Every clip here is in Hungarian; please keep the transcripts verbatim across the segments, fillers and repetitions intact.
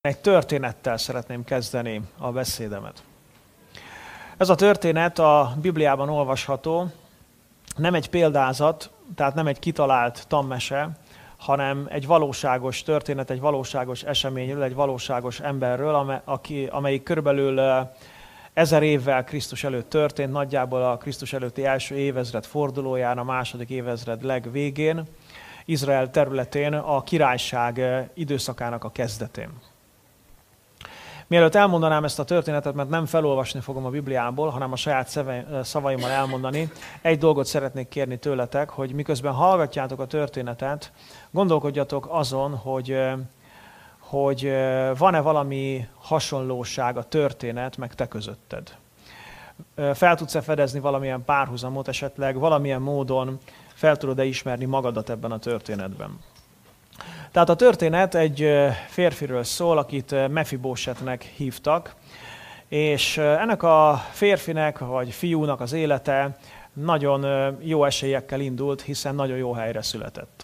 Egy történettel szeretném kezdeni a beszédemet. Ez a történet a Bibliában olvasható, nem egy példázat, tehát nem egy kitalált tanmese, hanem egy valóságos történet, egy valóságos eseményről, egy valóságos emberről, amelyik körülbelül ezer évvel Krisztus előtt történt, nagyjából a Krisztus előtti első évezred fordulóján, a második évezred legvégén, Izrael területén, a királyság időszakának a kezdetén. Mielőtt elmondanám ezt a történetet, mert nem felolvasni fogom a Bibliából, hanem a saját szavaimmal elmondani, egy dolgot szeretnék kérni tőletek, hogy miközben hallgatjátok a történetet, gondolkodjatok azon, hogy, hogy van-e valami hasonlóság a történet meg te közötted. Fel tudsz-e fedezni valamilyen párhuzamot, esetleg valamilyen módon fel tudod-e ismerni magadat ebben a történetben. Tehát a történet egy férfiről szól, akit Mefibósetnek hívtak, és ennek a férfinek vagy fiúnak az élete nagyon jó esélyekkel indult, hiszen nagyon jó helyre született.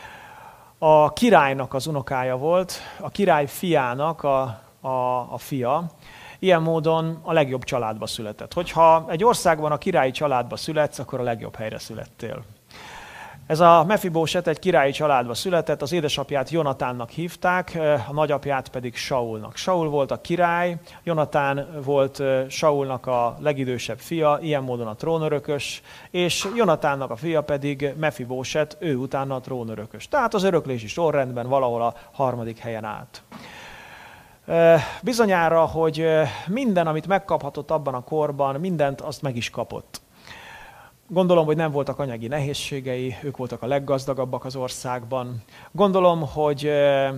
A királynak az unokája volt, a király fiának a, a, a fia, ilyen módon a legjobb családba született. Hogyha egy országban a királyi családba születsz, akkor a legjobb helyre születtél. Ez a Mefibóset egy királyi családba született, az édesapját Jonatánnak hívták, a nagyapját pedig Saulnak. Saul volt a király, Jonatán volt Saulnak a legidősebb fia, ilyen módon a trónörökös, és Jonatánnak a fia pedig Mefibóset, ő utána a trónörökös. Tehát az öröklési sorrendben valahol a harmadik helyen állt. Bizonyára, hogy minden, amit megkaphatott abban a korban, mindent azt meg is kapott. Gondolom, hogy nem voltak anyagi nehézségei, ők voltak a leggazdagabbak az országban. Gondolom, hogy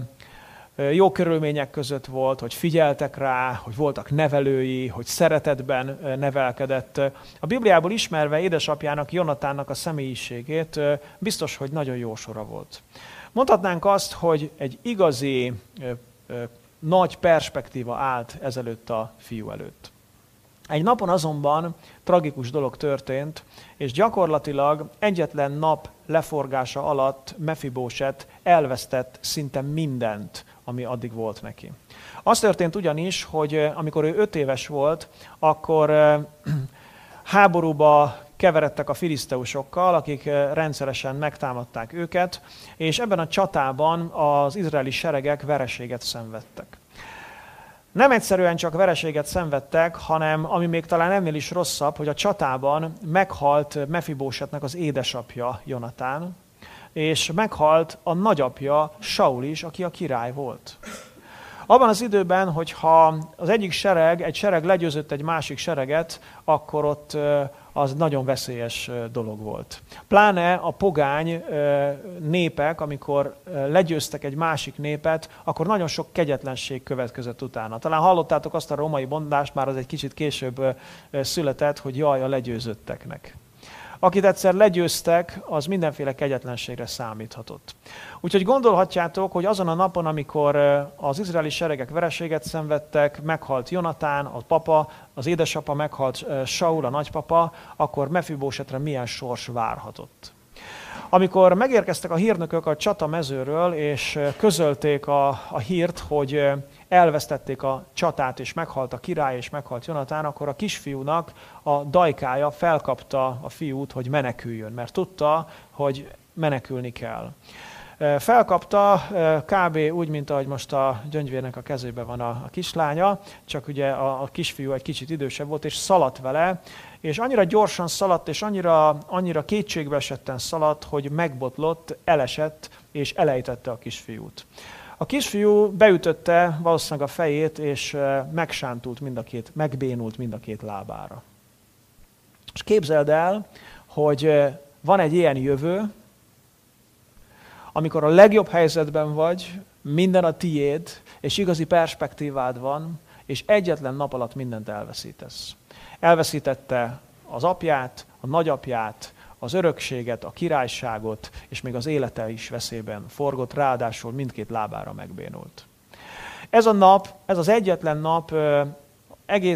jó körülmények között volt, hogy figyeltek rá, hogy voltak nevelői, hogy szeretetben nevelkedett. A Bibliából ismerve édesapjának, Jonatánnak a személyiségét, biztos, hogy nagyon jó sora volt. Mondhatnánk azt, hogy egy igazi nagy perspektíva állt ezelőtt a fiú előtt. Egy napon azonban tragikus dolog történt, és gyakorlatilag egyetlen nap leforgása alatt Mefibóset elvesztett szinte mindent, ami addig volt neki. Az történt ugyanis, hogy amikor ő öt éves volt, akkor háborúba keveredtek a filiszteusokkal, akik rendszeresen megtámadták őket, és ebben a csatában az izraeli seregek vereséget szenvedtek. Nem egyszerűen csak vereséget szenvedtek, hanem ami még talán ennél is rosszabb, hogy a csatában meghalt Mefibósetnek az édesapja Jonatán, és meghalt a nagyapja Saul is, aki a király volt. Abban az időben, hogyha az egyik sereg, egy sereg legyőzött egy másik sereget, akkor ott az nagyon veszélyes dolog volt. Pláne a pogány népek, amikor legyőztek egy másik népet, akkor nagyon sok kegyetlenség következett utána. Talán hallottátok azt a római mondást, már az egy kicsit később született, hogy jaj a legyőzötteknek. Akit egyszer legyőztek, az mindenféle kegyetlenségre számíthatott. Úgyhogy gondolhatjátok, hogy azon a napon, amikor az izraeli seregek vereséget szenvedtek, meghalt Jonatán, a papa, az édesapa, meghalt Saul, a nagypapa, akkor Mefibósetre milyen sors várhatott. Amikor megérkeztek a hírnökök a csatamezőről, és közölték a, a hírt, hogy elvesztették a csatát, és meghalt a király, és meghalt Jonatán, akkor a kisfiúnak a dajkája felkapta a fiút, hogy meneküljön, mert tudta, hogy menekülni kell. Felkapta kb. Úgy, mint ahogy most a Gyöngyvérnek a kezében van a, a kislánya, csak ugye a, a kisfiú egy kicsit idősebb volt, és szaladt vele, és annyira gyorsan szaladt, és annyira, annyira kétségbe esetten szaladt, hogy megbotlott, elesett, és elejtette a kisfiút. A kisfiú beütötte valószínűleg a fejét, és megsántult mind a két, megbénult mind a két lábára. És képzeld el, hogy van egy ilyen jövő, amikor a legjobb helyzetben vagy, minden a tiéd, és igazi perspektívád van, és egyetlen nap alatt mindent elveszítesz. Elveszítette az apját, a nagyapját, az örökséget, a királyságot, és még az élete is veszélyben forgott, ráadásul mindkét lábára megbénult. Ez a nap, ez az egyetlen nap egész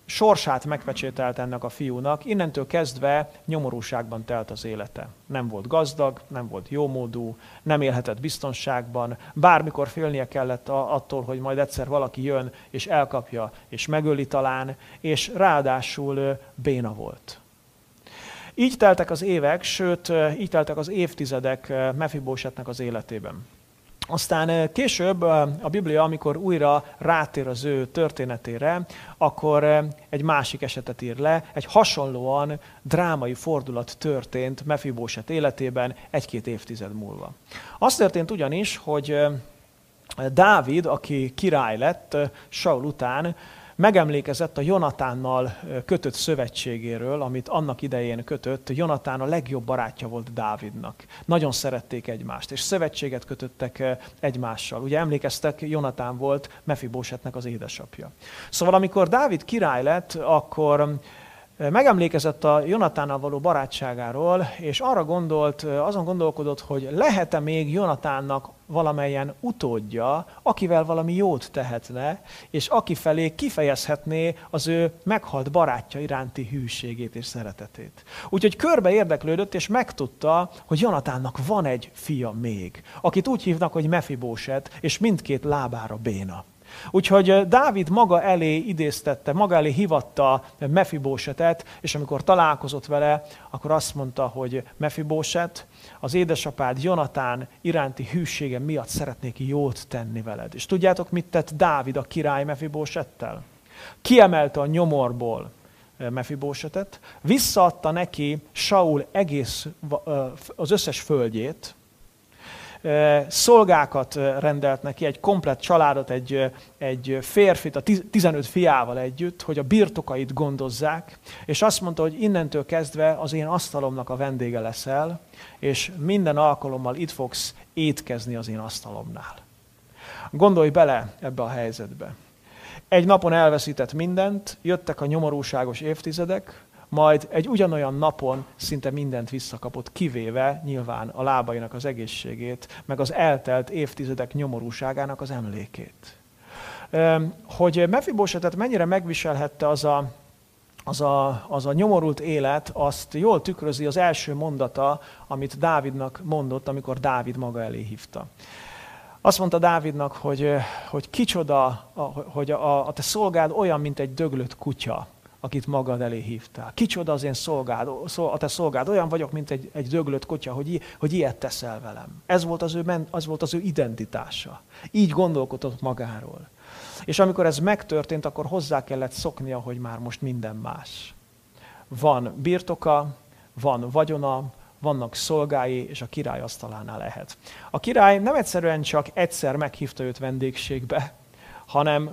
sorsát megpecsételt ennek a fiúnak, innentől kezdve nyomorúságban telt az élete. Nem volt gazdag, nem volt jómódú, nem élhetett biztonságban, bármikor félnie kellett attól, hogy majd egyszer valaki jön és elkapja és megöli talán, és ráadásul béna volt. Így teltek az évek, sőt, így teltek az évtizedek Mefibósetnek az életében. Aztán később a Biblia, amikor újra rátér az ő történetére, akkor egy másik esetet ír le, egy hasonlóan drámai fordulat történt Mefibóset életében egy-két évtized múlva. Az történt ugyanis, hogy Dávid, aki király lett Saul után, megemlékezett a Jonatánnal kötött szövetségéről, amit annak idején kötött. Jonatán a legjobb barátja volt Dávidnak. Nagyon szerették egymást, és szövetséget kötöttek egymással. Ugye emlékeztek, Jonatán volt Mefibósetnek az édesapja. Szóval amikor Dávid király lett, akkor megemlékezett a Jonatánnal való barátságáról, és arra gondolt, azon gondolkodott, hogy lehet-e még Jonatánnak valamelyen utódja, akivel valami jót tehetne, és aki felé kifejezhetné az ő meghalt barátja iránti hűségét és szeretetét. Úgyhogy körbe érdeklődött, és megtudta, hogy Jonatánnak van egy fia még, akit úgy hívnak, hogy Mefibóset, és mindkét lábára béna. Úgyhogy Dávid maga elé idéztette, maga elé hívatta Mefibósetet, és amikor találkozott vele, akkor azt mondta, hogy Mefibóset, az édesapád Jonatán iránti hűsége miatt szeretnék jót tenni veled. És tudjátok, mit tett Dávid a király Mefibósettel? Kiemelte a nyomorból Mefibósetet, visszaadta neki Saul egész, az összes földjét, szolgákat rendelt neki, egy komplett családot, egy, egy férfit a tizenöt fiával együtt, hogy a birtokait gondozzák, és azt mondta, hogy innentől kezdve az én asztalomnak a vendége leszel, és minden alkalommal itt fogsz étkezni az én asztalomnál. Gondolj bele ebbe a helyzetbe. Egy napon elveszített mindent, jöttek a nyomorúságos évtizedek, majd egy ugyanolyan napon szinte mindent visszakapott, kivéve nyilván a lábainak az egészségét, meg az eltelt évtizedek nyomorúságának az emlékét. Hogy Mefibósetet mennyire megviselhette az a, az, a, az a nyomorult élet, azt jól tükrözi az első mondata, amit Dávidnak mondott, amikor Dávid maga elé hívta. Azt mondta Dávidnak, hogy, hogy kicsoda, hogy a, a te szolgád olyan, mint egy döglött kutya, akit magad elé hívtál. Kicsoda az én szolgád, a te szolgád, olyan vagyok, mint egy, egy döglött kutya, hogy, hogy ilyet teszel velem. Ez volt, az ő, az volt az ő identitása. Így gondolkodott magáról. És amikor ez megtörtént, akkor hozzá kellett szoknia, hogy már most minden más. Van birtoka, van vagyona, vannak szolgái, és a király asztalánál lehet. A király nem egyszerűen csak egyszer meghívta őt vendégségbe, hanem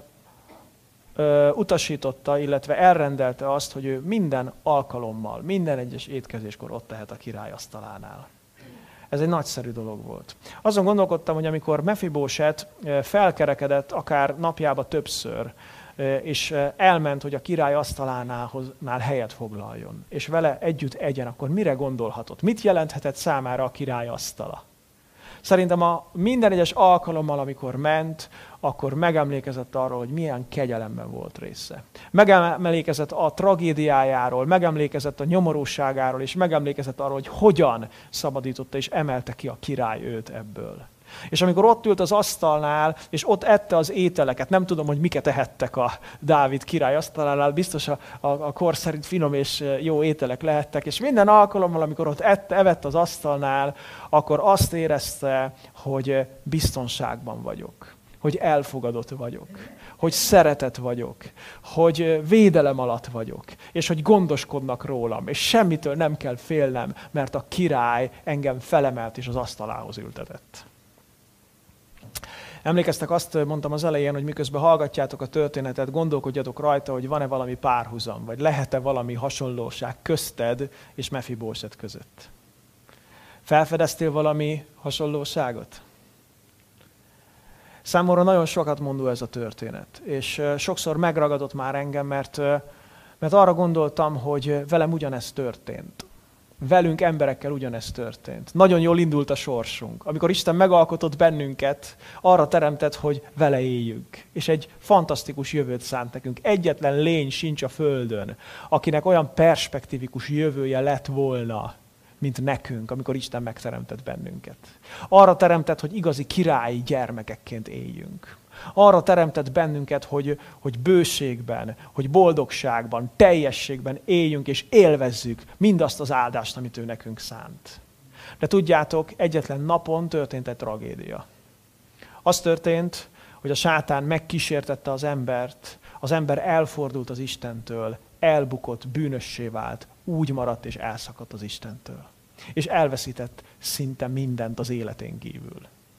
ö, utasította, illetve elrendelte azt, hogy ő minden alkalommal, minden egyes étkezéskor ott tehet a király asztalánál. Ez egy nagyszerű dolog volt. Azon gondolkodtam, hogy amikor Mefibóset felkerekedett akár napjába többször, és elment, hogy a király asztalánál helyet foglaljon, és vele együtt egyen, akkor mire gondolhatott? Mit jelenthetett számára a király asztala? Szerintem a minden egyes alkalommal, amikor ment, akkor megemlékezett arról, hogy milyen kegyelemben volt része. Megemlékezett a tragédiájáról, megemlékezett a nyomorúságáról, és megemlékezett arról, hogy hogyan szabadította és emelte ki a király őt ebből. És amikor ott ült az asztalnál, és ott ette az ételeket, nem tudom, hogy miket ehettek a Dávid király asztalánál, biztos a, a, a kor szerint finom és jó ételek lehettek, és minden alkalommal, amikor ott ette, evett az asztalnál, akkor azt érezte, hogy biztonságban vagyok, hogy elfogadott vagyok, hogy szeretet vagyok, hogy védelem alatt vagyok, és hogy gondoskodnak rólam, és semmitől nem kell félnem, mert a király engem felemelt és az asztalához ültetett. Emlékeztek, azt mondtam az elején, hogy miközben hallgatjátok a történetet, gondolkodjatok rajta, hogy van-e valami párhuzam, vagy lehet-e valami hasonlóság közted és Mefibóset között. Felfedeztél valami hasonlóságot? Számomra nagyon sokat mondó ez a történet, és sokszor megragadott már engem, mert, mert arra gondoltam, hogy velem ugyanezt történt. Velünk, emberekkel ugyanezt történt. Nagyon jól indult a sorsunk. Amikor Isten megalkotott bennünket, arra teremtett, hogy vele éljünk. És egy fantasztikus jövőt szánt nekünk. Egyetlen lény sincs a földön, akinek olyan perspektívikus jövője lett volna, mint nekünk, amikor Isten megteremtett bennünket. Arra teremtett, hogy igazi királyi gyermekekként éljünk. Arra teremtett bennünket, hogy, hogy bőségben, hogy boldogságban, teljességben éljünk és élvezzük mindazt az áldást, amit ő nekünk szánt. De tudjátok, egyetlen napon történt egy tragédia. Az történt, hogy a sátán megkísértette az embert, az ember elfordult az Istentől, elbukott, bűnössé vált, úgy maradt és elszakadt az Istentől. És elveszített szinte mindent az életén kívül.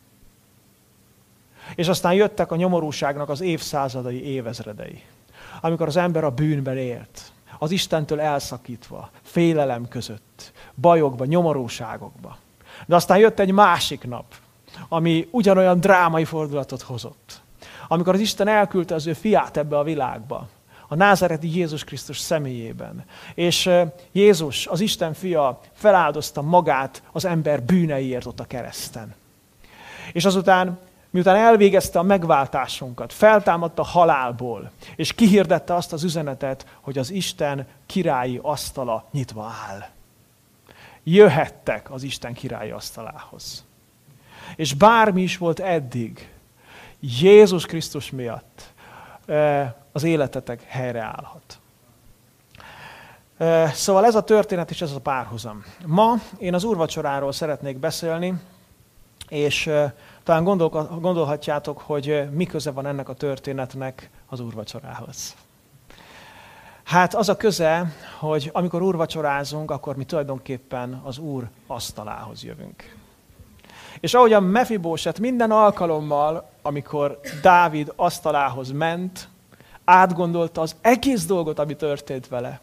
És aztán jöttek a nyomorúságnak az évszázadai, évezredei, amikor az ember a bűnben élt, az Istentől elszakítva, félelem között, bajokba, nyomorúságokba. De aztán jött egy másik nap, ami ugyanolyan drámai fordulatot hozott. Amikor az Isten elküldte az ő fiát ebbe a világba, a názáreti Jézus Krisztus személyében. És Jézus, az Isten fia feláldozta magát az ember bűneiért ott a kereszten. És azután, miután elvégezte a megváltásunkat, feltámadta halálból, és kihirdette azt az üzenetet, hogy az Isten királyi asztala nyitva áll. Jöhettek az Isten királyi asztalához. És bármi is volt eddig, Jézus Krisztus miatt az életetek helyreállhat. Szóval ez a történet és ez a párhuzam. Ma én az úrvacsoráról szeretnék beszélni, és talán gondol, gondolhatjátok, hogy mi köze van ennek a történetnek az úrvacsorához. Hát az a köze, hogy amikor úrvacsorázunk, akkor mi tulajdonképpen az Úr asztalához jövünk. És ahogyan Mefibóset minden alkalommal, amikor Dávid asztalához ment, átgondolta az egész dolgot, ami történt vele.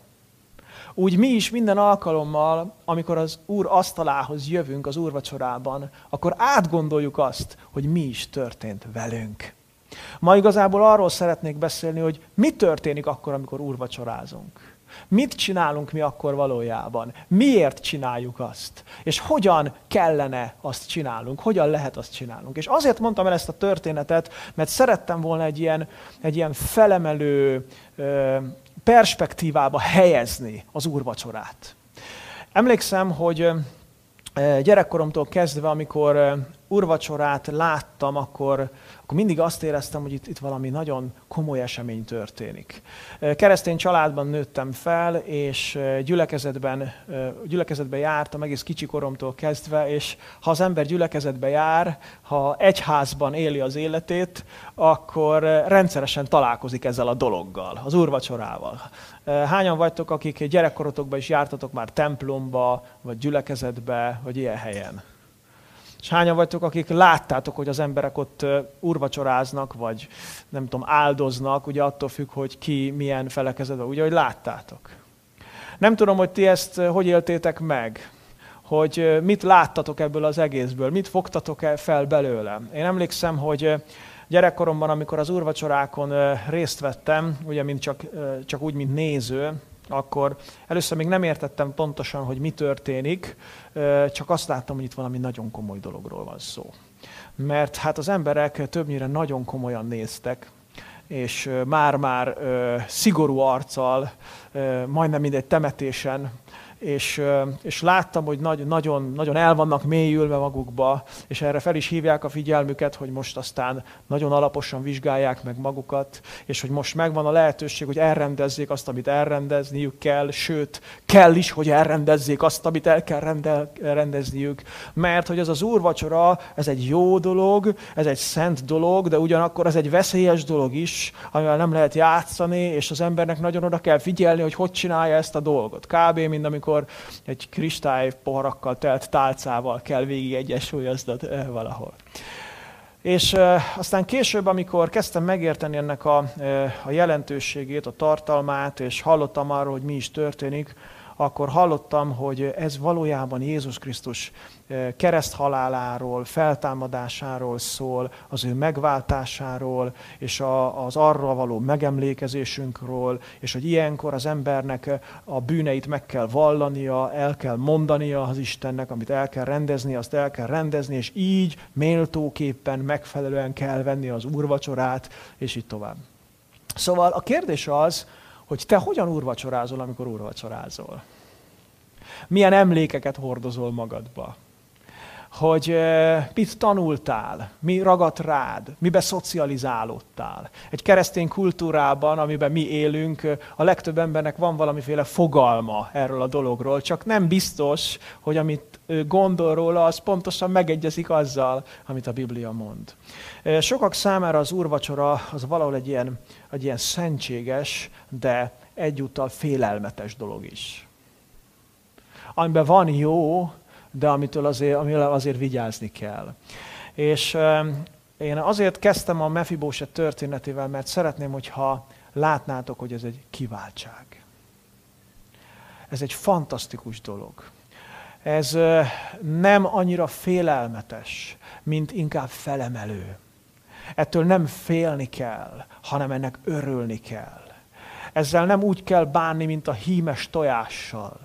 Úgy mi is minden alkalommal, amikor az Úr asztalához jövünk az úrvacsorában, akkor átgondoljuk azt, hogy mi is történt velünk. Ma igazából arról szeretnék beszélni, hogy mi történik akkor, amikor úrvacsorázunk. Mit csinálunk mi akkor valójában? Miért csináljuk azt? És hogyan kellene azt csinálnunk? Hogyan lehet azt csinálnunk? És azért mondtam el ezt a történetet, mert szerettem volna egy ilyen, egy ilyen felemelő ö, perspektívába helyezni az úrvacsorát. Emlékszem, hogy gyerekkoromtól kezdve, amikor úrvacsorát láttam, akkor, akkor mindig azt éreztem, hogy itt, itt valami nagyon komoly esemény történik. Keresztény családban nőttem fel, és gyülekezetben, gyülekezetben jártam egész kicsi koromtól kezdve, és ha az ember gyülekezetbe jár, ha egyházban éli az életét, akkor rendszeresen találkozik ezzel a dologgal, az úrvacsorával. Hányan vagytok, akik gyerekkorotokban is jártatok már templomba, vagy gyülekezetbe, vagy ilyen helyen? És hányan vagytok, akik láttátok, hogy az emberek ott úrvacsoráznak, vagy nem tudom, áldoznak, ugye attól függ, hogy ki milyen felekezetben, ugye, hogy láttátok. Nem tudom, hogy ti ezt hogy éltétek meg, hogy mit láttatok ebből az egészből, mit fogtatok fel belőle. Én emlékszem, hogy gyerekkoromban, amikor az úrvacsorákon részt vettem, ugye mint csak, csak úgy, mint néző, akkor először még nem értettem pontosan, hogy mi történik, csak azt láttam, hogy itt valami nagyon komoly dologról van szó. Mert hát az emberek többnyire nagyon komolyan néztek, és már-már szigorú arccal, majdnem mindegy temetésen, és, és láttam, hogy nagy, nagyon, nagyon el vannak mélyülve magukba, és erre fel is hívják a figyelmüket, hogy most aztán nagyon alaposan vizsgálják meg magukat, és hogy most megvan a lehetőség, hogy elrendezzék azt, amit elrendezniük kell, sőt, kell is, hogy elrendezzék azt, amit el kell rendel, rendezniük, mert hogy ez az úrvacsora, ez egy jó dolog, ez egy szent dolog, de ugyanakkor ez egy veszélyes dolog is, amivel nem lehet játszani, és az embernek nagyon oda kell figyelni, hogy hogy csinálja ezt a dolgot. Kb. Mint amikor egy kristály poharakkal telt tálcával kell végig egyensúlyoznod eh, valahol. És eh, aztán később, amikor kezdtem megérteni ennek a, eh, a jelentőségét, a tartalmát, és hallottam arról, hogy mi is történik, akkor hallottam, hogy ez valójában Jézus Krisztus kereszthaláláról, feltámadásáról szól, az ő megváltásáról, és a, az arra való megemlékezésünkről, és hogy ilyenkor az embernek a bűneit meg kell vallania, el kell mondania az Istennek, amit el kell rendezni, azt el kell rendezni, és így méltóképpen, megfelelően kell venni az úrvacsorát, és így tovább. Szóval a kérdés az, hogy te hogyan úrvacsorázol, amikor úrvacsorázol? Milyen emlékeket hordozol magadba? Hogy mit tanultál, mi ragadt rád, mibe szocializálódtál. Egy keresztény kultúrában, amiben mi élünk, a legtöbb embernek van valamiféle fogalma erről a dologról, csak nem biztos, hogy amit gondol róla, az pontosan megegyezik azzal, amit a Biblia mond. Sokak számára az úrvacsora az valahol egy ilyen, egy ilyen szentséges, de egyúttal félelmetes dolog is. Amiben van jó, de amitől azért, amivel azért vigyázni kell. És én azért kezdtem a Mefibóset történetével, mert szeretném, hogyha látnátok, hogy ez egy kiváltság. Ez egy fantasztikus dolog. Ez nem annyira félelmetes, mint inkább felemelő. Ettől nem félni kell, hanem ennek örülni kell. Ezzel nem úgy kell bánni, mint a hímes tojással,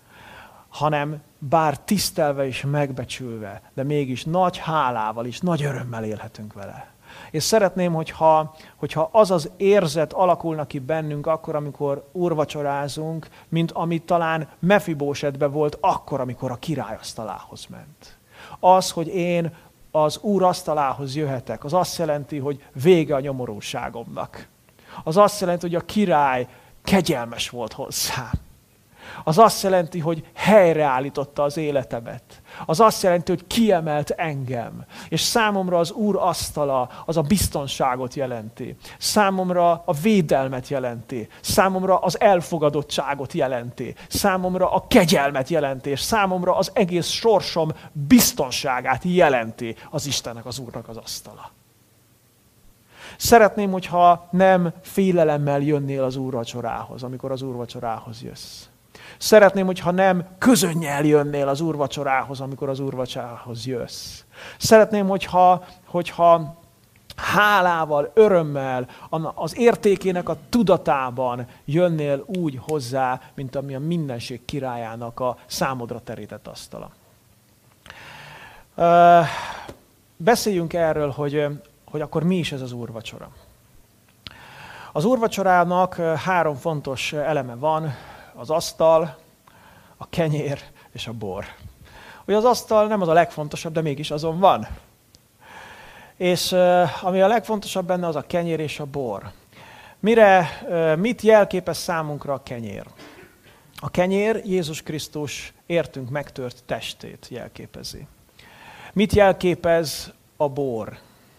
hanem bár tisztelve és megbecsülve, de mégis nagy hálával és nagy örömmel élhetünk vele. És szeretném, hogyha, hogyha az az érzet alakulna ki bennünk akkor, amikor úrvacsorázunk, mint amit talán Mefibósetben volt akkor, amikor a király asztalához ment. Az, hogy én az úr asztalához jöhetek, az azt jelenti, hogy vége a nyomorúságomnak. Az azt jelenti, hogy a király kegyelmes volt hozzám. Az azt jelenti, hogy helyreállította az életemet. Az azt jelenti, hogy kiemelt engem. És számomra az Úr asztala az a biztonságot jelenti. Számomra a védelmet jelenti. Számomra az elfogadottságot jelenti. Számomra a kegyelmet jelenti. És számomra az egész sorsom biztonságát jelenti az Istennek, az Úrnak az asztala. Szeretném, hogyha nem félelemmel jönnél az úrvacsorához, amikor az úrvacsorához jössz. Szeretném, hogyha nem közönnyel jönnél az úrvacsorához, amikor az úrvacsorához jössz. Szeretném, hogyha, hogyha hálával, örömmel, az értékének a tudatában jönnél úgy hozzá, mint ami a mindenség királyának a számodra terített asztala. Beszéljünk erről, hogy, hogy akkor mi is ez az úrvacsora. Az úrvacsorának három fontos eleme van, az asztal, a kenyér és a bor. Ugye az asztal nem az a legfontosabb, de mégis azon van. És uh, ami a legfontosabb benne, az a kenyér és a bor. Mire, uh, mit jelképez számunkra a kenyér? A kenyér Jézus Krisztus értünk megtört testét jelképezi. Mit jelképez a bor?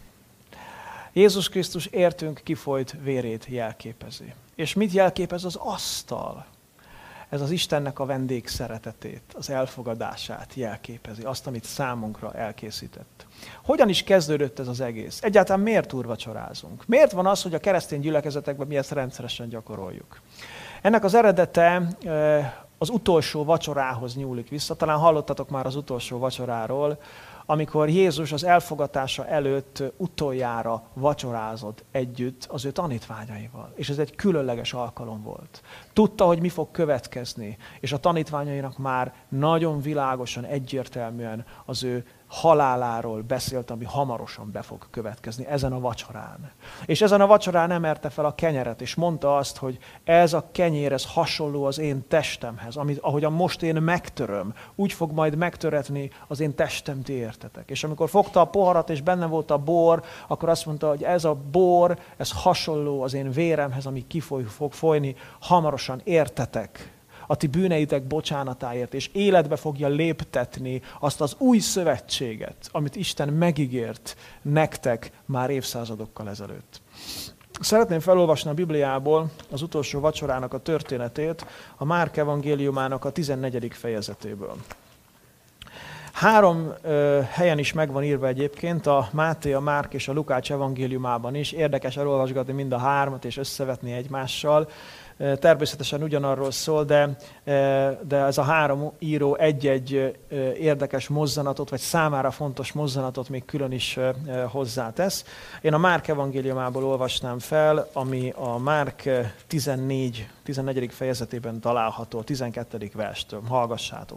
Jézus Krisztus értünk kifolyt vérét jelképezi. És mit jelképez az asztal? Ez az Istennek a vendégszeretetét, az elfogadását jelképezi, azt, amit számunkra elkészített. Hogyan is kezdődött ez az egész? Egyáltalán miért úrvacsorázunk? Miért van az, hogy a keresztény gyülekezetekben mi ezt rendszeresen gyakoroljuk? Ennek az eredete az utolsó vacsorához nyúlik vissza. Talán hallottatok már az utolsó vacsoráról, amikor Jézus az elfogatása előtt utoljára vacsorázott együtt az ő tanítványaival. És ez egy különleges alkalom volt. Tudta, hogy mi fog következni, és a tanítványainak már nagyon világosan, egyértelműen az ő haláláról beszélt, ami hamarosan be fog következni ezen a vacsorán. És ezen a vacsorán emerte fel a kenyeret, és mondta azt, hogy ez a kenyér, ez hasonló az én testemhez, amit, ahogyan most én megtöröm, úgy fog majd megtöretni az én testem, ti értetek. És amikor fogta a poharat, és benne volt a bor, akkor azt mondta, hogy ez a bor, ez hasonló az én véremhez, ami ki fog folyni, hamarosan értetek a ti bűneitek bocsánatáért, és életbe fogja léptetni azt az új szövetséget, amit Isten megígért nektek már évszázadokkal ezelőtt. Szeretném felolvasni a Bibliából az utolsó vacsorának a történetét, a Márk evangéliumának a tizennegyedik fejezetéből. Három ö, helyen is meg van írva egyébként, a Máté, a Márk és a Lukács evangéliumában is. Érdekes elolvasgatni mind a hármat és összevetni egymással. Természetesen ugyanarról szól, de, de ez a három író egy-egy érdekes mozzanatot, vagy számára fontos mozzanatot még külön is hozzátesz. Én a Márk evangéliumából olvasnám fel, ami a Márk tizennégy, tizennegyedik fejezetében található, a tizenkettedik verstől. Hallgassátok!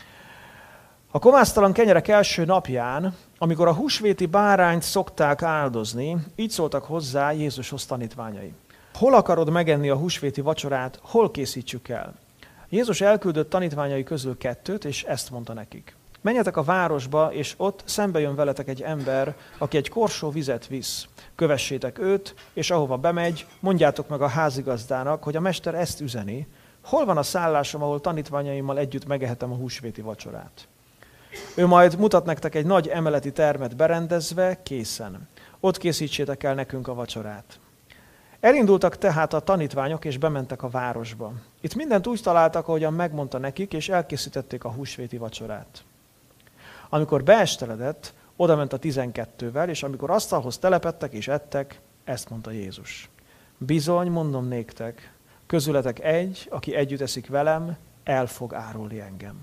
A kovásztalan kenyerek első napján, amikor a húsvéti bárányt szokták áldozni, így szóltak hozzá Jézushoz tanítványai. Hol akarod megenni a húsvéti vacsorát, hol készítsük el? Jézus elküldött tanítványai közül kettőt, és ezt mondta nekik. Menjetek a városba, és ott szembe jön veletek egy ember, aki egy korsó vizet visz. Kövessétek őt, és ahova bemegy, mondjátok meg a házigazdának, hogy a mester ezt üzeni. Hol van a szállásom, ahol tanítványaimmal együtt megehetem a húsvéti vacsorát? Ő majd mutat nektek egy nagy emeleti termet berendezve, készen. Ott készítsétek el nekünk a vacsorát. Elindultak tehát a tanítványok, és bementek a városba. Itt mindent úgy találtak, ahogyan megmondta nekik, és elkészítették a húsvéti vacsorát. Amikor beesteledett, odament a tizenkettővel, és amikor asztalhoz telepedtek és ettek, ezt mondta Jézus. Bizony, mondom néktek, közületek egy, aki együtt eszik velem, el fog árulni engem.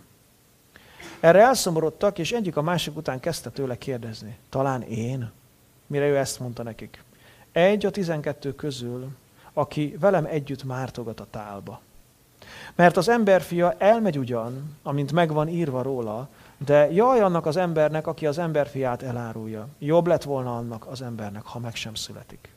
Erre elszomorodtak, és egyik a másik után kezdte tőle kérdezni. Talán én? Mire ő ezt mondta nekik. Egy a tizenkettő közül, aki velem együtt mártogat a tálba. Mert az emberfia elmegy ugyan, amint megvan írva róla, de jaj annak az embernek, aki az emberfiát elárulja. Jobb lett volna annak az embernek, ha meg sem születik.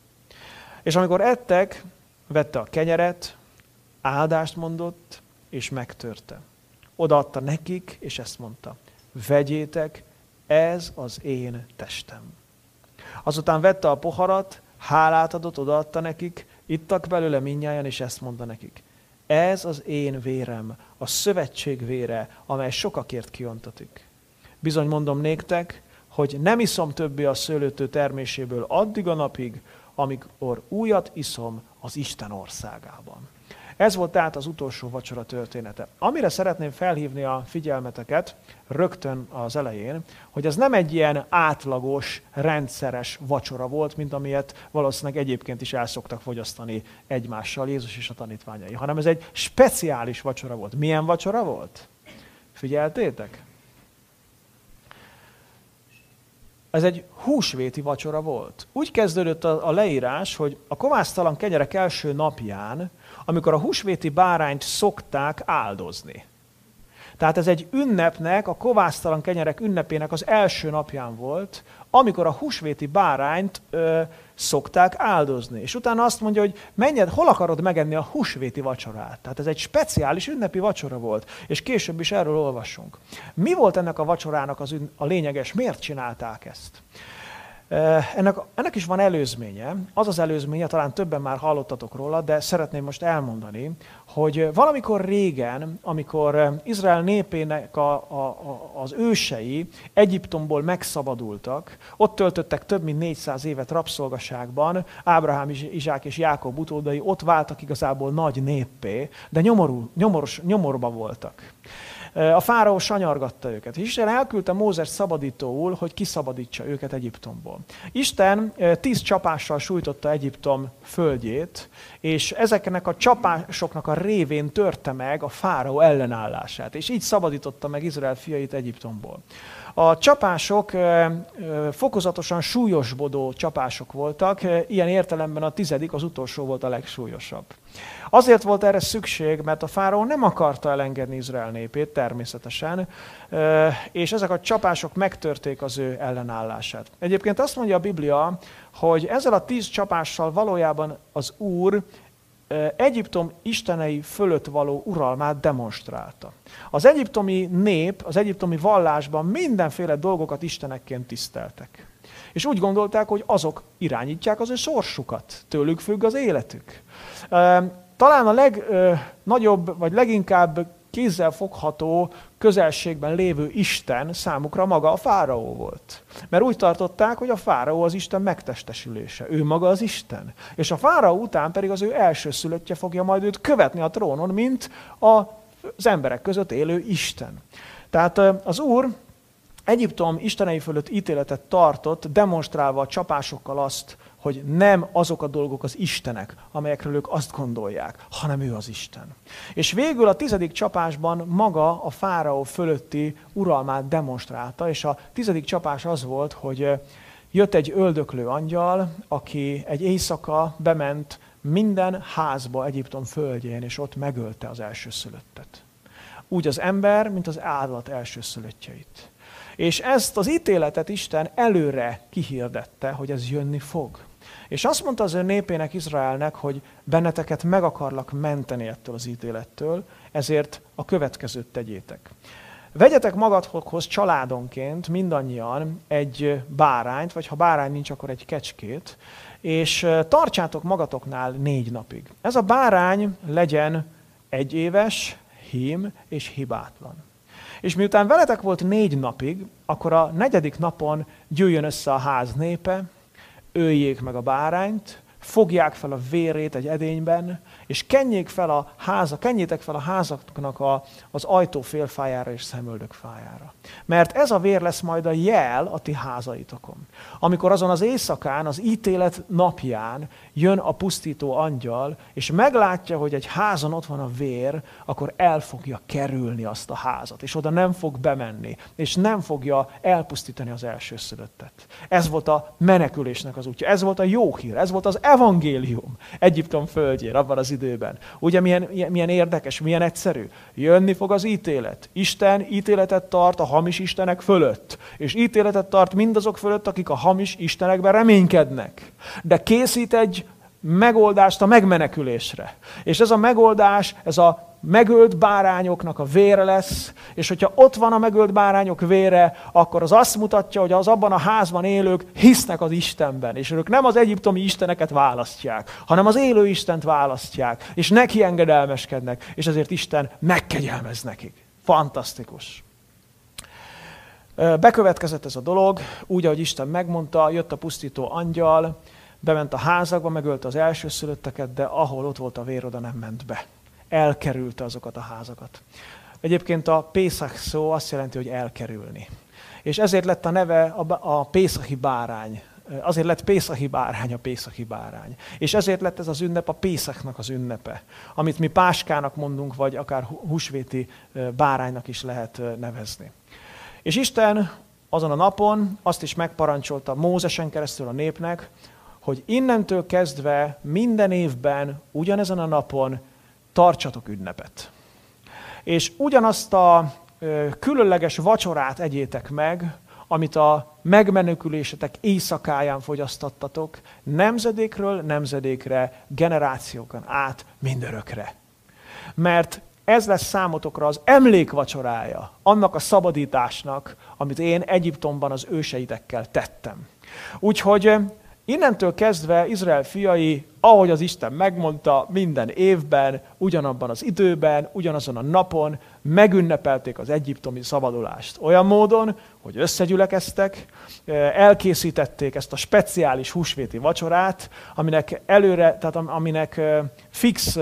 És amikor ettek, vette a kenyeret, áldást mondott, és megtörte. Odaadta nekik, és ezt mondta. Vegyétek, ez az én testem. Azután vette a poharat, hálát adott, odaadta nekik, ittak belőle mindnyájan, és ezt mondta nekik. Ez az én vérem, a szövetség vére, amely sokakért kiontatik. Bizony mondom néktek, hogy nem iszom többé a szőlőtő terméséből addig a napig, amikor újat iszom az Isten országában. Ez volt tehát az utolsó vacsora története. Amire szeretném felhívni a figyelmeteket rögtön az elején, hogy ez nem egy ilyen átlagos, rendszeres vacsora volt, mint amilyet valószínűleg egyébként is el szoktak fogyasztani egymással Jézus és a tanítványai, hanem ez egy speciális vacsora volt. Milyen vacsora volt? Figyeltétek? Ez egy húsvéti vacsora volt. Úgy kezdődött a, a leírás, hogy a kovásztalan kenyerek első napján, amikor a húsvéti bárányt szokták áldozni. Tehát ez egy ünnepnek, a kovásztalan kenyerek ünnepének az első napján volt, amikor a húsvéti bárányt ö, szokták áldozni. És utána azt mondja, hogy menjed, hol akarod megenni a húsvéti vacsorát? Tehát ez egy speciális ünnepi vacsora volt, és később is erről olvasunk. Mi volt ennek a vacsorának az ün- a lényeges? Miért csinálták ezt? Ennek, ennek is van előzménye. Az az előzménye, talán többen már hallottatok róla, de szeretném most elmondani, hogy valamikor régen, amikor Izrael népének a, a, az ősei Egyiptomból megszabadultak, ott töltöttek több mint négyszáz évet rabszolgaságban, Ábrahám, Izsák és Jákob utódai ott váltak igazából nagy néppé, de nyomorú, nyomoros, nyomorba voltak. A fáraó sanyargatta őket. Isten elküldte Mózest szabadítóul, hogy kiszabadítsa őket Egyiptomból. Isten tíz csapással sújtotta Egyiptom földjét, és ezeknek a csapásoknak a révén törte meg a fáraó ellenállását, és így szabadította meg Izrael fiait Egyiptomból. A csapások fokozatosan súlyosbodó csapások voltak, ilyen értelemben a tizedik, az utolsó volt a legsúlyosabb. Azért volt erre szükség, mert a fáraó nem akarta elengedni Izrael népét természetesen, és ezek a csapások megtörték az ő ellenállását. Egyébként azt mondja a Biblia, hogy ezzel a tíz csapással valójában az Úr Egyiptom istenei fölött való uralmát demonstrálta. Az egyiptomi nép, az egyiptomi vallásban mindenféle dolgokat istenekként tiszteltek. És úgy gondolták, hogy azok irányítják az ő sorsukat, tőlük függ az életük. Talán a legnagyobb, vagy leginkább kézzel fogható közelségben lévő Isten számukra maga a fáraó volt. Mert úgy tartották, hogy a fáraó az Isten megtestesülése, ő maga az Isten. És a fáraó után pedig az ő elsőszülöttje fogja majd őt követni a trónon, mint az emberek között élő Isten. Tehát az Úr Egyiptom istenei fölött ítéletet tartott, demonstrálva a csapásokkal azt, hogy nem azok a dolgok az istenek, amelyekről ők azt gondolják, hanem ő az Isten. És végül a tizedik csapásban maga a fáraó fölötti uralmát demonstrálta, és a tizedik csapás az volt, hogy jött egy öldöklő angyal, aki egy éjszaka bement minden házba Egyiptom földjén, és ott megölte az elsőszülöttet. Úgy az ember, mint az állat elsőszülöttjeit. És ezt az ítéletet Isten előre kihirdette, hogy ez jönni fog. És azt mondta az ő népének, Izraelnek, hogy benneteket meg akarlak menteni ettől az ítélettől, ezért a következőt tegyétek. Vegyetek magatokhoz családonként mindannyian egy bárányt, vagy ha bárány nincs, akkor egy kecskét, és tartsátok magatoknál négy napig. Ez a bárány legyen egyéves, hím és hibátlan. És miután veletek volt négy napig, akkor a negyedik napon gyűjjön össze a ház népe, öljék meg a bárányt, fogják fel a vérét egy edényben, és kenjék fel a háza, kenjétek fel a házaknak a, az ajtó félfájára és szemöldök fájára. Mert ez a vér lesz majd a jel a ti házaitokon. Amikor azon az éjszakán, az ítélet napján jön a pusztító angyal, és meglátja, hogy egy házon ott van a vér, akkor el fogja kerülni azt a házat, és oda nem fog bemenni, és nem fogja elpusztítani az elsőszülöttet. Ez volt a menekülésnek az útja, ez volt a jó hír, ez volt az evangélium Egyiptom földjén abban az időben. Ugye milyen, milyen érdekes, milyen egyszerű. Jönni fog az ítélet. Isten ítéletet tart a hamis istenek fölött. És ítéletet tart mindazok fölött, akik a hamis istenekben reménykednek. De készít egy megoldást a megmenekülésre. És ez a megoldás, ez a megölt bárányoknak a vére lesz, és hogyha ott van a megölt bárányok vére, akkor az azt mutatja, hogy az abban a házban élők hisznek az Istenben, és ők nem az egyiptomi isteneket választják, hanem az élő Istent választják, és neki engedelmeskednek, és ezért Isten megkegyelmez nekik. Fantasztikus. Bekövetkezett ez a dolog, úgy, ahogy Isten megmondta, jött a pusztító angyal, bement a házakba, megölte az elsőszülötteket, de ahol ott volt a vér, oda nem ment be. Elkerülte azokat a házakat. Egyébként a Pészach szó azt jelenti, hogy elkerülni. És ezért lett a neve a, a pészachi bárány. Azért lett pészachi bárány a pészachi bárány. És ezért lett ez az ünnep a Pészachnak az ünnepe, amit mi páskának mondunk, vagy akár húsvéti báránynak is lehet nevezni. És Isten azon a napon azt is megparancsolta Mózesen keresztül a népnek, hogy innentől kezdve minden évben, ugyanezen a napon tartsatok ünnepet. És ugyanazt a ö, különleges vacsorát egyétek meg, amit a megmenekülésetek éjszakáján fogyasztattatok, nemzedékről nemzedékre, generációkon át mindörökre. Mert ez lesz számotokra az emlékvacsorája annak a szabadításnak, amit én Egyiptomban az őseitekkel tettem. Úgyhogy innentől kezdve Izrael fiai, ahogy az Isten megmondta, minden évben, ugyanabban az időben, ugyanazon a napon megünnepelték az egyiptomi szabadulást. Olyan módon, hogy összegyülekeztek, elkészítették ezt a speciális húsvéti vacsorát, aminek előre, tehát aminek fix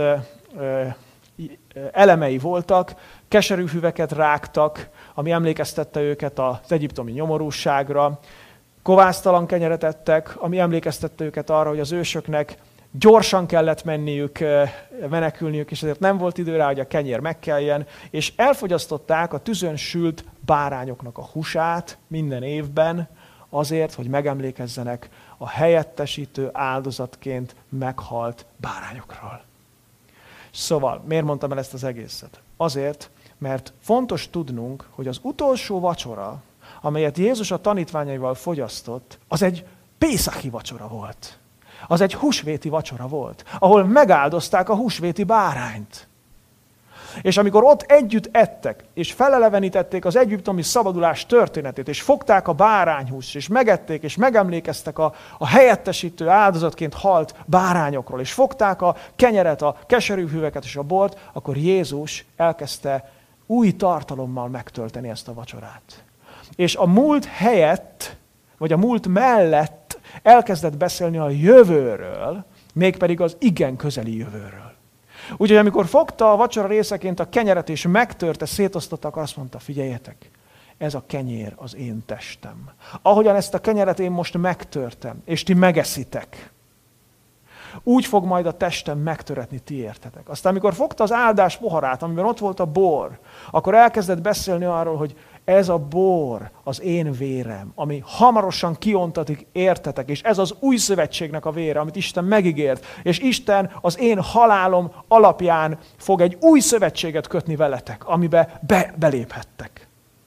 elemei voltak, keserű hüveket rágtak, ami emlékeztette őket az egyiptomi nyomorúságra, kovásztalan kenyeret ettek, ami emlékeztette őket arra, hogy az ősöknek gyorsan kellett menniük, menekülniük, és ezért nem volt idő rá, hogy a kenyér megkeljen, és elfogyasztották a tüzön sült bárányoknak a húsát minden évben, azért, hogy megemlékezzenek a helyettesítő áldozatként meghalt bárányokról. Szóval, miért mondtam el ezt az egészet? Azért, mert fontos tudnunk, hogy az utolsó vacsora, amelyet Jézus a tanítványaival fogyasztott, az egy pészachi vacsora volt. Az egy húsvéti vacsora volt, ahol megáldozták a húsvéti bárányt. És amikor ott együtt ettek, és felelevenítették az egyiptomi szabadulás történetét, és fogták a bárányhúst, és megették, és megemlékeztek a, a helyettesítő áldozatként halt bárányokról, és fogták a kenyeret, a keserű hüveket és a bort, akkor Jézus elkezdte új tartalommal megtölteni ezt a vacsorát. És a múlt helyett, vagy a múlt mellett elkezdett beszélni a jövőről, mégpedig az igen közeli jövőről. Úgyhogy amikor fogta a vacsora részeként a kenyeret és megtörte, szétosztotta, akkor azt mondta, figyeljetek, ez a kenyér az én testem. Ahogyan ezt a kenyeret én most megtörtem, és ti megeszitek, úgy fog majd a testem megtöretni ti értetek. Aztán, amikor fogta az áldás poharát, amiben ott volt a bor, akkor elkezdett beszélni arról, hogy ez a bor az én vérem, ami hamarosan kiontatik értetek, és ez az új szövetségnek a vére, amit Isten megígért, és Isten az én halálom alapján fog egy új szövetséget kötni veletek, amibe be, beléphettek.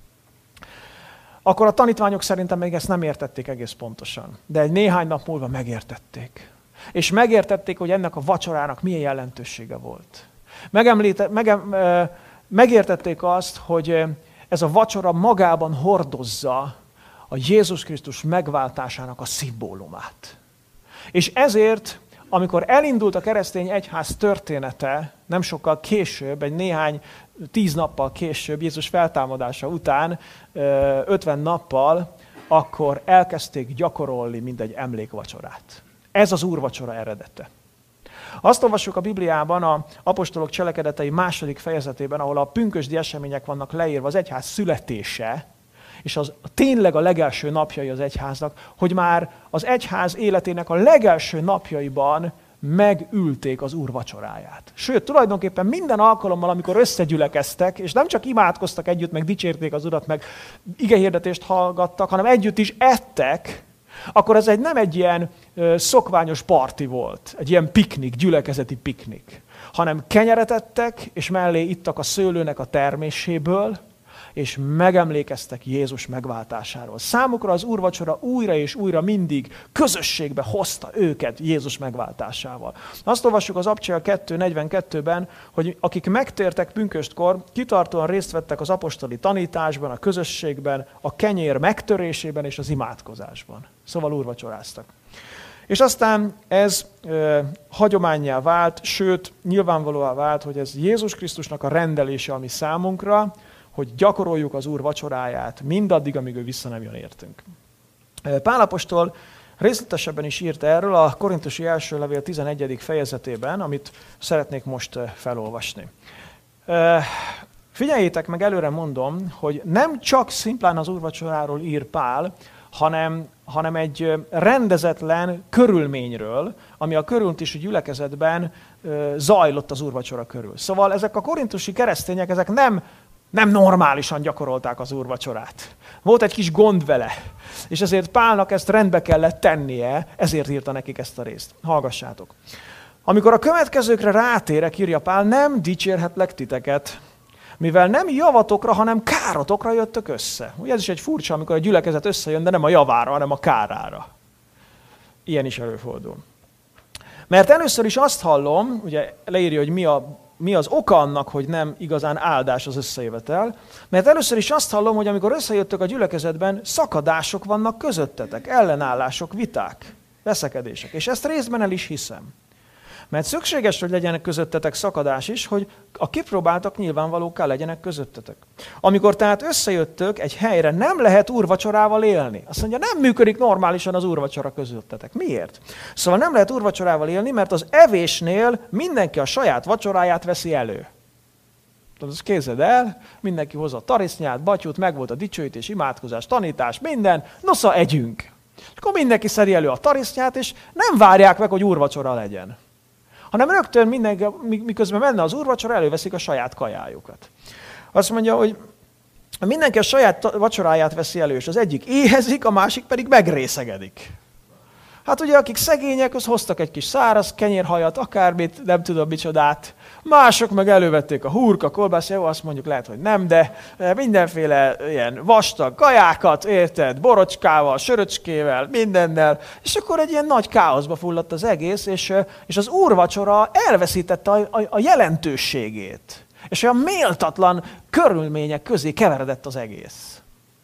Akkor a tanítványok szerintem még ezt nem értették egész pontosan, de egy néhány nap múlva megértették. És megértették, hogy ennek a vacsorának milyen jelentősége volt. Megemlíte, megem, megértették azt, hogy ez a vacsora magában hordozza a Jézus Krisztus megváltásának a szimbólumát. És ezért, amikor elindult a keresztény egyház története, nem sokkal később, egy néhány tíz nappal később, Jézus feltámadása után, ötven nappal, akkor elkezdték gyakorolni mindegy emlékvacsorát. Ez az úrvacsora eredete. Azt olvassuk a Bibliában, a apostolok cselekedetei második fejezetében, ahol a pünkösdi események vannak leírva, az egyház születése, és az tényleg a legelső napjai az egyháznak, hogy már az egyház életének a legelső napjaiban megülték az úr vacsoráját. Sőt, tulajdonképpen minden alkalommal, amikor összegyülekeztek, és nem csak imádkoztak együtt, meg dicsérték az urat, meg igehirdetést hallgattak, hanem együtt is ettek, akkor ez egy, nem egy ilyen ö, szokványos parti volt, egy ilyen piknik, gyülekezeti piknik, hanem kenyeret ettek, és mellé ittak a szőlőnek a terméséből, és megemlékeztek Jézus megváltásáról. Számukra az úrvacsora újra és újra mindig közösségbe hozta őket Jézus megváltásával. Azt olvassuk az Apostolok kettő negyvenkettőben, hogy akik megtértek pünköstkor, kitartóan részt vettek az apostoli tanításban, a közösségben, a kenyér megtörésében és az imádkozásban. Szóval úrvacsoráztak. És aztán ez ö, hagyománnyá vált, sőt, nyilvánvalóvá vált, hogy ez Jézus Krisztusnak a rendelése, ami számunkra, hogy gyakoroljuk az Úr vacsoráját mindaddig, amíg ő vissza nem jön értünk. Pál apostol részletesebben is írt erről a Korintusi első levél tizenegyedik fejezetében, amit szeretnék most felolvasni. Figyeljétek meg, előre mondom, hogy nem csak szimplán az úrvacsoráról ír Pál, hanem, hanem egy rendezetlen körülményről, ami a korintusi gyülekezetben zajlott az úrvacsora körül. Szóval ezek a korintusi keresztények, ezek nem Nem normálisan gyakorolták az úrvacsorát. Volt egy kis gond vele, és ezért Pálnak ezt rendbe kellett tennie, ezért írta nekik ezt a részt. Hallgassátok. Amikor a következőkre rátérek, írja Pál, nem dicsérhetlek titeket, mivel nem javatokra, hanem károtokra jöttök össze. Ugye ez is egy furcsa, amikor a gyülekezet összejön, de nem a javára, hanem a kárára. Ilyen is előfordul. Mert először is azt hallom, ugye leírja, hogy mi a mi az oka annak, hogy nem igazán áldás az összejövetel, mert először is azt hallom, hogy amikor összejöttök a gyülekezetben, szakadások vannak közöttetek, ellenállások, viták, veszekedések. És ezt részben el is hiszem. Mert szükséges, hogy legyenek közöttetek szakadás is, hogy a kipróbáltak nyilvánvalókká legyenek közöttetek. Amikor tehát összejöttök egy helyre, nem lehet úrvacsorával élni. Azt mondja, nem működik normálisan az úrvacsora közöttetek. Miért? Szóval nem lehet úrvacsorával élni, mert az evésnél mindenki a saját vacsoráját veszi elő. Tehát azt képzeld el, mindenki hozza a tarisznyát, batyút, megvolt a dicsőítés, imádkozás, tanítás, minden, nosza együnk. És akkor mindenki szedi elő a tarisznyát, és nem várják meg, hogy úrvacsora legyen. Hanem rögtön mindenki, miközben menne az úrvacsora, előveszik a saját kajájukat. Azt mondja, hogy mindenki a saját vacsoráját veszi elő, és az egyik éhezik, a másik pedig megrészegedik. Hát ugye, akik szegények, az hoztak egy kis száraz kenyérhajat, akármit, nem tudom micsodát. Mások meg elővették a hurka, kolbász, jó, azt mondjuk lehet, hogy nem, de mindenféle ilyen vastag kajákat, érted, borocskával, söröcskével, mindennel, és akkor egy ilyen nagy káoszba fulladt az egész, és, és az úrvacsora elveszítette a, a, a jelentőségét. És olyan méltatlan körülmények közé keveredett az egész.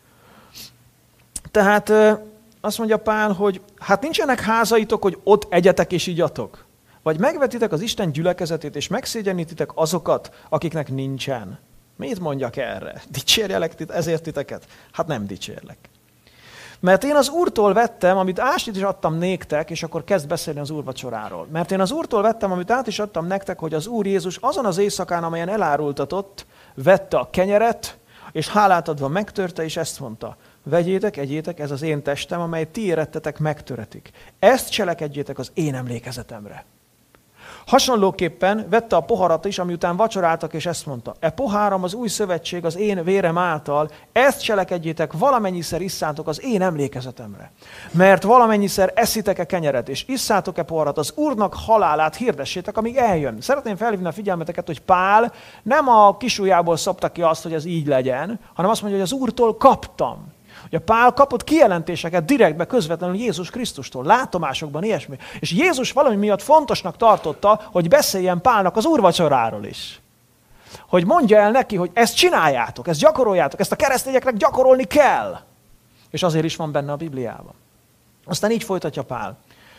Tehát azt mondja Pál, hogy hát nincsenek házaitok, hogy ott egyetek és igyatok. Vagy megvetitek az Isten gyülekezetét, és megszégyenítitek azokat, akiknek nincsen. Mit mondjak erre? Dicsérjelek ezért titeket? Hát nem dicsérlek. Mert én az Úrtól vettem, amit át is adtam néktek, és akkor kezd beszélni az úrvacsoráról. Mert én az Úrtól vettem, amit át is adtam nektek, hogy az Úr Jézus azon az éjszakán, amelyen elárultatott, vette a kenyeret, És hálát adva megtörte, és ezt mondta: vegyétek, egyétek, ez az én testem, amely ti érettetek, megtöretik. Ezt cselekedjétek az én emlékezetemre. Hasonlóképpen vette a poharat is, ami után vacsoráltak, és ezt mondta: e poháram az új szövetség az én vérem által, ezt cselekedjétek, valamennyiszer isszátok az én emlékezetemre. Mert valamennyiszer eszitek-e kenyeret, és isszátok-e poharat, az Úrnak halálát hirdessétek, amíg eljön. Szeretném felhívni a figyelmeteket, hogy Pál nem a kisujjából szopta ki azt, hogy ez így legyen, hanem azt mondja, hogy az Úrtól kaptam. Ugye Pál kapott kijelentéseket direktbe, közvetlenül Jézus Krisztustól, látomásokban, ilyesmi. És Jézus valami miatt fontosnak tartotta, hogy beszéljen Pálnak az úrvacsoráról is. Hogy mondja el neki, hogy ezt csináljátok, ezt gyakoroljátok, ezt a keresztényeknek gyakorolni kell. És azért is van benne a Bibliában. Aztán így folytatja Pál.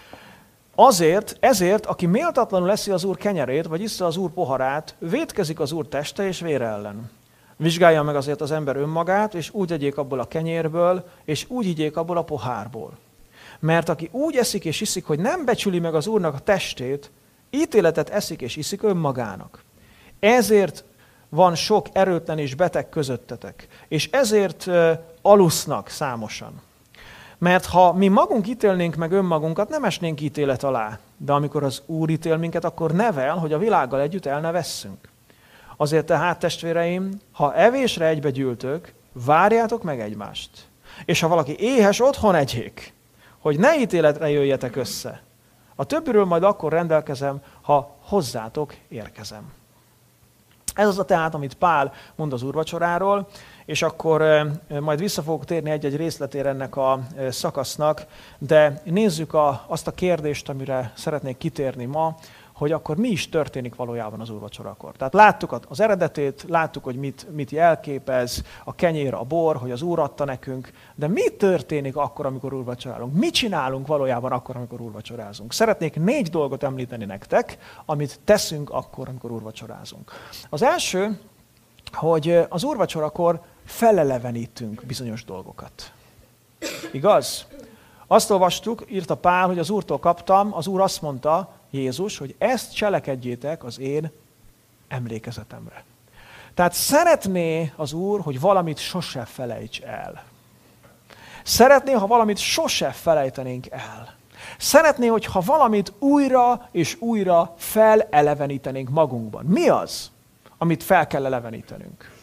Azért, ezért, aki méltatlanul eszi az Úr kenyerét, vagy issza az Úr poharát, vétkezik az Úr teste és vére ellen. Vizsgálja meg azért az ember önmagát, és úgy egyék abból a kenyérből, és úgy igyék abból a pohárból. Mert aki úgy eszik és iszik, hogy nem becsüli meg az Úrnak a testét, ítéletet eszik és iszik önmagának. Ezért van sok erőtlen és beteg közöttetek, és ezért uh, alusznak számosan. Mert ha mi magunk ítélnénk meg önmagunkat, nem esnénk ítélet alá. De amikor az Úr ítél minket, akkor nevel, hogy a világgal együtt el ne vesszünk. Azért tehát, testvéreim, ha evésre egybe gyűltök, várjátok meg egymást. És ha valaki éhes, otthon egyék, hogy ne ítéletre jöjjetek össze. A többiről majd akkor rendelkezem, ha hozzátok érkezem. Ez az a tehát, amit Pál mond az úrvacsoráról, és akkor majd vissza fogok térni egy-egy részletére ennek a szakasznak, de nézzük a, azt a kérdést, amire szeretnék kitérni ma, hogy akkor mi is történik valójában az úrvacsorakor. Tehát láttuk az eredetét, láttuk, hogy mit, mit jelképez, a kenyér, a bor, hogy az Úr adta nekünk, de mi történik akkor, amikor úrvacsorálunk? Mit csinálunk valójában akkor, amikor úrvacsorázunk? Szeretnék négy dolgot említeni nektek, amit teszünk akkor, amikor úrvacsorázunk. Az első, hogy az úrvacsorakor felelevenítünk bizonyos dolgokat. Igaz? Azt olvastuk, írta Pál, hogy az Úrtól kaptam, az Úr azt mondta, Jézus, hogy ezt cselekedjétek az én emlékezetemre. Tehát szeretné az Úr, hogy valamit sose felejts el. Szeretné, ha valamit sose felejtenénk el. Szeretné, hogyha valamit újra és újra felelevenítenénk magunkban. Mi az, amit fel kell elevenítenünk?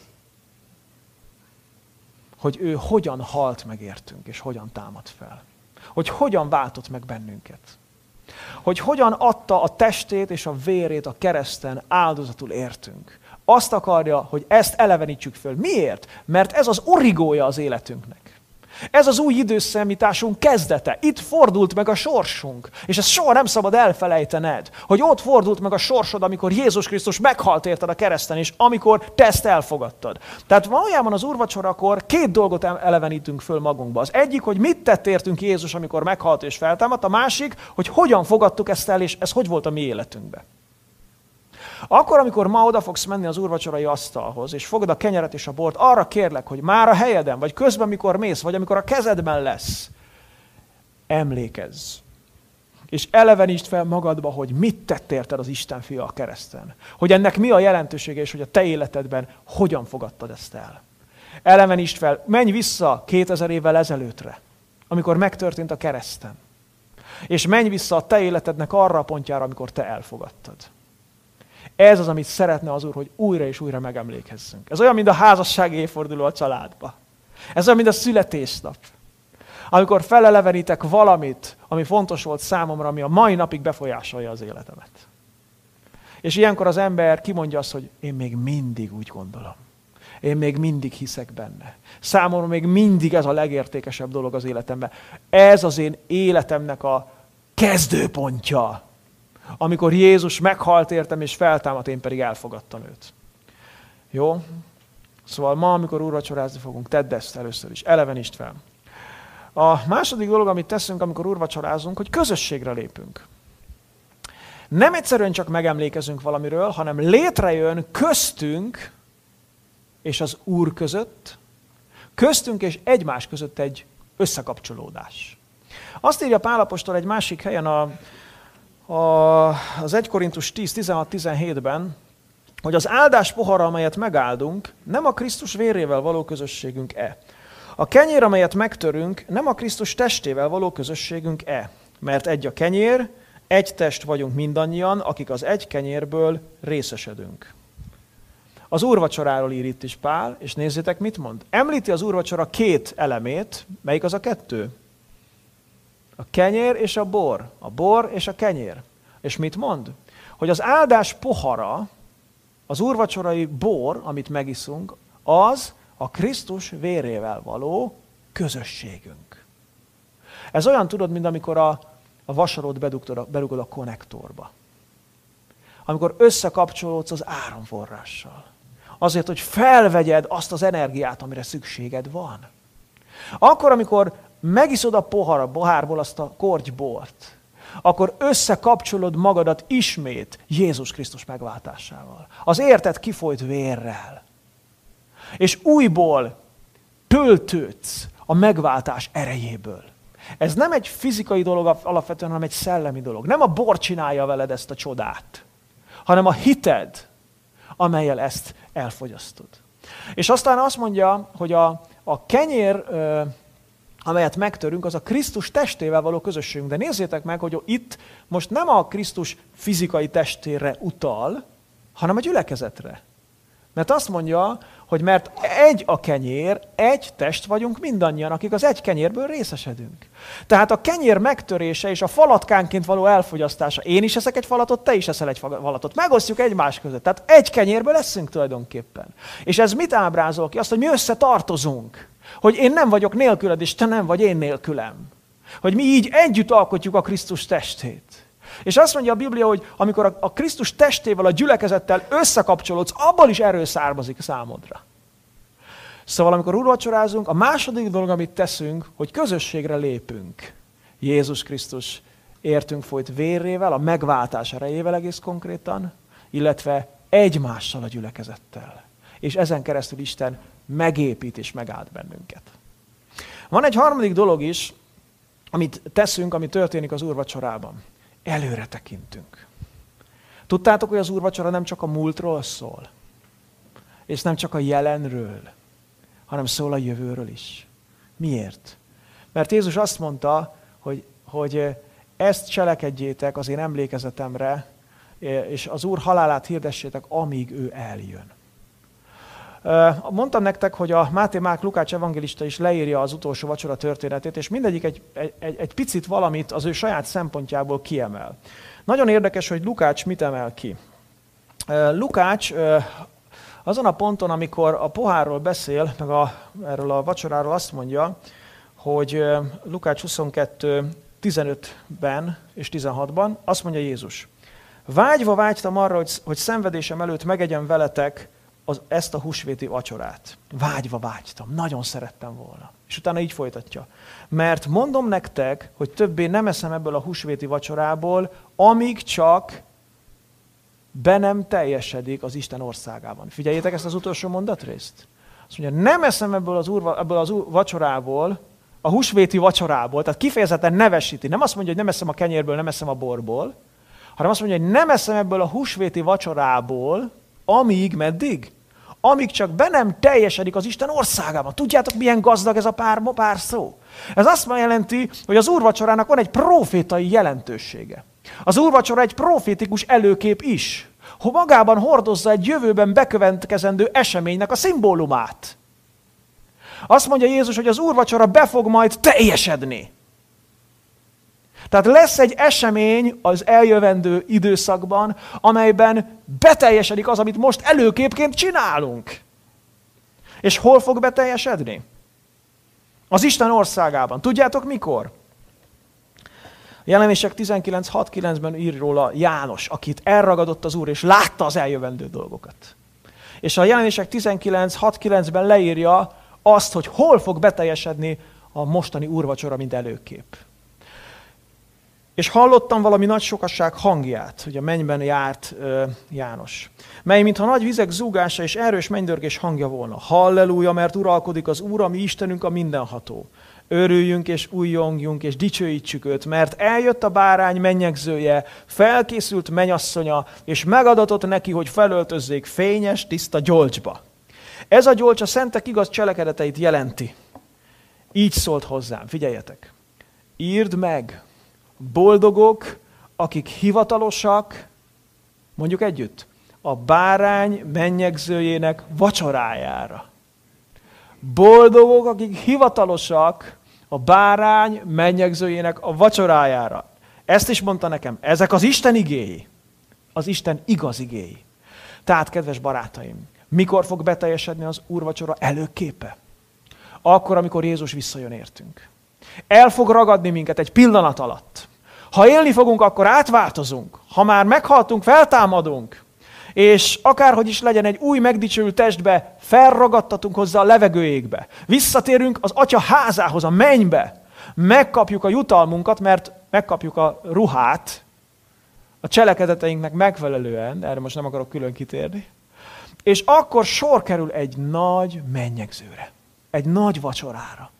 Hogy ő hogyan halt meg értünk, és hogyan támad fel. Hogy hogyan váltott meg bennünket. Hogy hogyan adta a testét és a vérét a kereszten áldozatul értünk. Azt akarja, hogy ezt elevenítsük föl. Miért? Mert ez az origója az életünknek. Ez az új időszámításunk kezdete. Itt fordult meg a sorsunk. És ezt soha nem szabad elfelejtened, hogy ott fordult meg a sorsod, amikor Jézus Krisztus meghalt érted a kereszten, és amikor te ezt elfogadtad. Tehát valójában az úrvacsorakor két dolgot elevenítünk föl magunkba. Az egyik, hogy mit tett értünk Jézus, amikor meghalt és feltámadt, a másik, hogy hogyan fogadtuk ezt el, és ez hogy volt a mi életünkben. Akkor, amikor ma oda fogsz menni az úrvacsorai asztalhoz, és fogod a kenyeret és a bort, arra kérlek, hogy már a helyeden, vagy közben, mikor mész, vagy amikor a kezedben lesz, emlékezz. És elevenítsd fel magadba, hogy mit tett érted az Isten fia a kereszten. Hogy ennek mi a jelentősége, és hogy a te életedben hogyan fogadtad ezt el. Elevenítsd fel, menj vissza kétezer évvel ezelőttre, amikor megtörtént a kereszten. És menj vissza a te életednek arra a pontjára, amikor te elfogadtad. Ez az, amit szeretne az Úr, hogy újra és újra megemlékezzünk. Ez olyan, mint a házassági évforduló a családba. Ez olyan, mint a születésnap. Amikor felelevenítek valamit, ami fontos volt számomra, ami a mai napig befolyásolja az életemet. És ilyenkor az ember kimondja azt, hogy én még mindig úgy gondolom. Én még mindig hiszek benne. Számomra még mindig ez a legértékesebb dolog az életemben. Ez az én életemnek a kezdőpontja. Amikor Jézus meghalt értem, és feltámadt, én pedig elfogadtam őt. Jó? Szóval ma, amikor úrvacsorázni fogunk, tedd ezt először is. Elevenítsd fel. A második dolog, amit teszünk, amikor úrvacsorázunk, hogy közösségre lépünk. Nem egyszerűen csak megemlékezünk valamiről, hanem létrejön köztünk és az Úr között, köztünk és egymás között egy összekapcsolódás. Azt írja Pál apostol egy másik helyen a, a, az egy Korintus tíz tizenhat tizenhétben, hogy az áldás pohara, amelyet megáldunk, nem a Krisztus vérével való közösségünk-e. A kenyér, amelyet megtörünk, nem a Krisztus testével való közösségünk-e. Mert egy a kenyér, egy test vagyunk mindannyian, akik az egy kenyérből részesedünk. Az úrvacsoráról ír itt is Pál, és nézzétek, mit mond. Említi az úrvacsora két elemét. Melyik az a kettő? A kenyér és a bor. A bor és a kenyér. És mit mond? Hogy az áldás pohara, az úrvacsorai bor, amit megiszunk, az a Krisztus vérével való közösségünk. Ez olyan, tudod, mint amikor a, a vasarót berugod a konnektorba. Amikor összekapcsolódsz az áramforrással. Azért, hogy felvegyed azt az energiát, amire szükséged van. Akkor, amikor megiszod a pohar, a pohárból azt a kortybort, akkor összekapcsolod magadat ismét Jézus Krisztus megváltásával. Az érted kifolyt vérrel. És újból töltődsz a megváltás erejéből. Ez nem egy fizikai dolog alapvetően, hanem egy szellemi dolog. Nem a bor csinálja veled ezt a csodát, hanem a hited, amellyel ezt elfogyasztod. És aztán azt mondja, hogy a, a kenyér, amelyet megtörünk, az a Krisztus testével való közösségünk. De nézzétek meg, hogy itt most nem a Krisztus fizikai testére utal, hanem a gyülekezetre. Mert azt mondja, hogy mert egy a kenyér, egy test vagyunk mindannyian, akik az egy kenyérből részesedünk. Tehát a kenyér megtörése és a falatkánként való elfogyasztása. Én is eszek egy falatot, te is eszel egy falatot. Megosztjuk egymás között. Tehát egy kenyérből leszünk tulajdonképpen. És ez mit ábrázol ki? Azt, hogy mi összetartozunk. Hogy én nem vagyok nélküled, és te nem vagy én nélkülem. Hogy mi így együtt alkotjuk a Krisztus testét. És azt mondja a Biblia, hogy amikor a, a Krisztus testével, a gyülekezettel összekapcsolódsz, abból is erő származik számodra. Szóval amikor úrvacsorázunk, a második dolog, amit teszünk, hogy közösségre lépünk. Jézus Krisztus értünk folyt vérével, a megváltás erejével egész konkrétan, illetve egymással a gyülekezettel. És ezen keresztül Isten megépít és megáld bennünket. Van egy harmadik dolog is, amit teszünk, ami történik az úrvacsorában. Előre tekintünk. Tudtátok, hogy az úrvacsora nem csak a múltról szól, és nem csak a jelenről, hanem szól a jövőről is. Miért? Mert Jézus azt mondta, hogy, hogy ezt cselekedjétek az én emlékezetemre, és az Úr halálát hirdessétek, amíg ő eljön. Mondtam nektek, hogy a Máté, Márk, Lukács evangélista is leírja az utolsó vacsora történetét, és mindegyik egy, egy, egy picit valamit az ő saját szempontjából kiemel. Nagyon érdekes, hogy Lukács mit emel ki. Lukács azon a ponton, amikor a pohárról beszél, meg a, erről a vacsoráról azt mondja, hogy Lukács huszonkettő tizenötben és tizenhatban azt mondja Jézus: vágyva vágytam arra, hogy, hogy szenvedésem előtt megegyem veletek az, ezt a húsvéti vacsorát. Vágyva vágytam, nagyon szerettem volna. És utána így folytatja. Mert mondom nektek, hogy többé nem eszem ebből a húsvéti vacsorából, amíg csak be nem teljesedik az Isten országában. Figyeljétek ezt az utolsó mondatrészt. Azt mondja, nem eszem ebből az, úr, ebből az úr vacsorából, a húsvéti vacsorából, tehát kifejezetten nevesíti. Nem azt mondja, hogy nem eszem a kenyérből, nem eszem a borból, hanem azt mondja, hogy nem eszem ebből a húsvéti vacsorából, amíg, meddig? Amíg csak be nem teljesedik az Isten országában. Tudjátok, milyen gazdag ez a pár, pár szó? Ez azt jelenti, hogy az úrvacsorának van egy profétai jelentősége. Az úrvacsora egy profétikus előkép is, hogy magában hordozza egy jövőben bekövetkezendő eseménynek a szimbólumát. Azt mondja Jézus, hogy az úrvacsora be fog majd teljesedni. Tehát lesz egy esemény az eljövendő időszakban, amelyben beteljesedik az, amit most előképként csinálunk. És hol fog beteljesedni? Az Isten országában. Tudjátok mikor? A Jelenések tizenkilenc hat kilencben ír róla János, akit elragadott az Úr, és látta az eljövendő dolgokat. És a Jelenések tizenkilenc hat kilencben leírja azt, hogy hol fog beteljesedni a mostani úrvacsora, mint előkép. És hallottam valami nagy sokasság hangját, hogy a mennyben járt uh, János, mely mintha nagy vizek zúgása és erős mennydörgés hangja volna. Halleluja, mert uralkodik az Úr, a mi Istenünk, a mindenható. Örüljünk és újjongjunk és dicsőítsük őt, mert eljött a bárány mennyegzője, felkészült mennyasszonya, és megadatott neki, hogy felöltözzék fényes, tiszta gyolcsba. Ez a gyolcs a szentek igaz cselekedeteit jelenti. Így szólt hozzám, figyeljetek! Írd meg, boldogok, akik hivatalosak, mondjuk együtt, a bárány mennyegzőjének vacsorájára. Boldogok, akik hivatalosak a bárány mennyegzőjének a vacsorájára. Ezt is mondta nekem, ezek az Isten igéi, az Isten igaz igéi. Tehát, kedves barátaim, mikor fog beteljesedni az úrvacsora előképe? Akkor, amikor Jézus visszajön értünk. El fog ragadni minket egy pillanat alatt. Ha élni fogunk, akkor átváltozunk. Ha már meghaltunk, feltámadunk. És akárhogy is legyen, egy új megdicsőült testbe felragadtatunk hozzá a levegőjégbe. Visszatérünk az Atya házához, a mennybe. Megkapjuk a jutalmunkat, mert megkapjuk a ruhát a cselekedeteinknek megfelelően, erre most nem akarok külön kitérni, és akkor sor kerül egy nagy mennyegzőre, egy nagy vacsorára,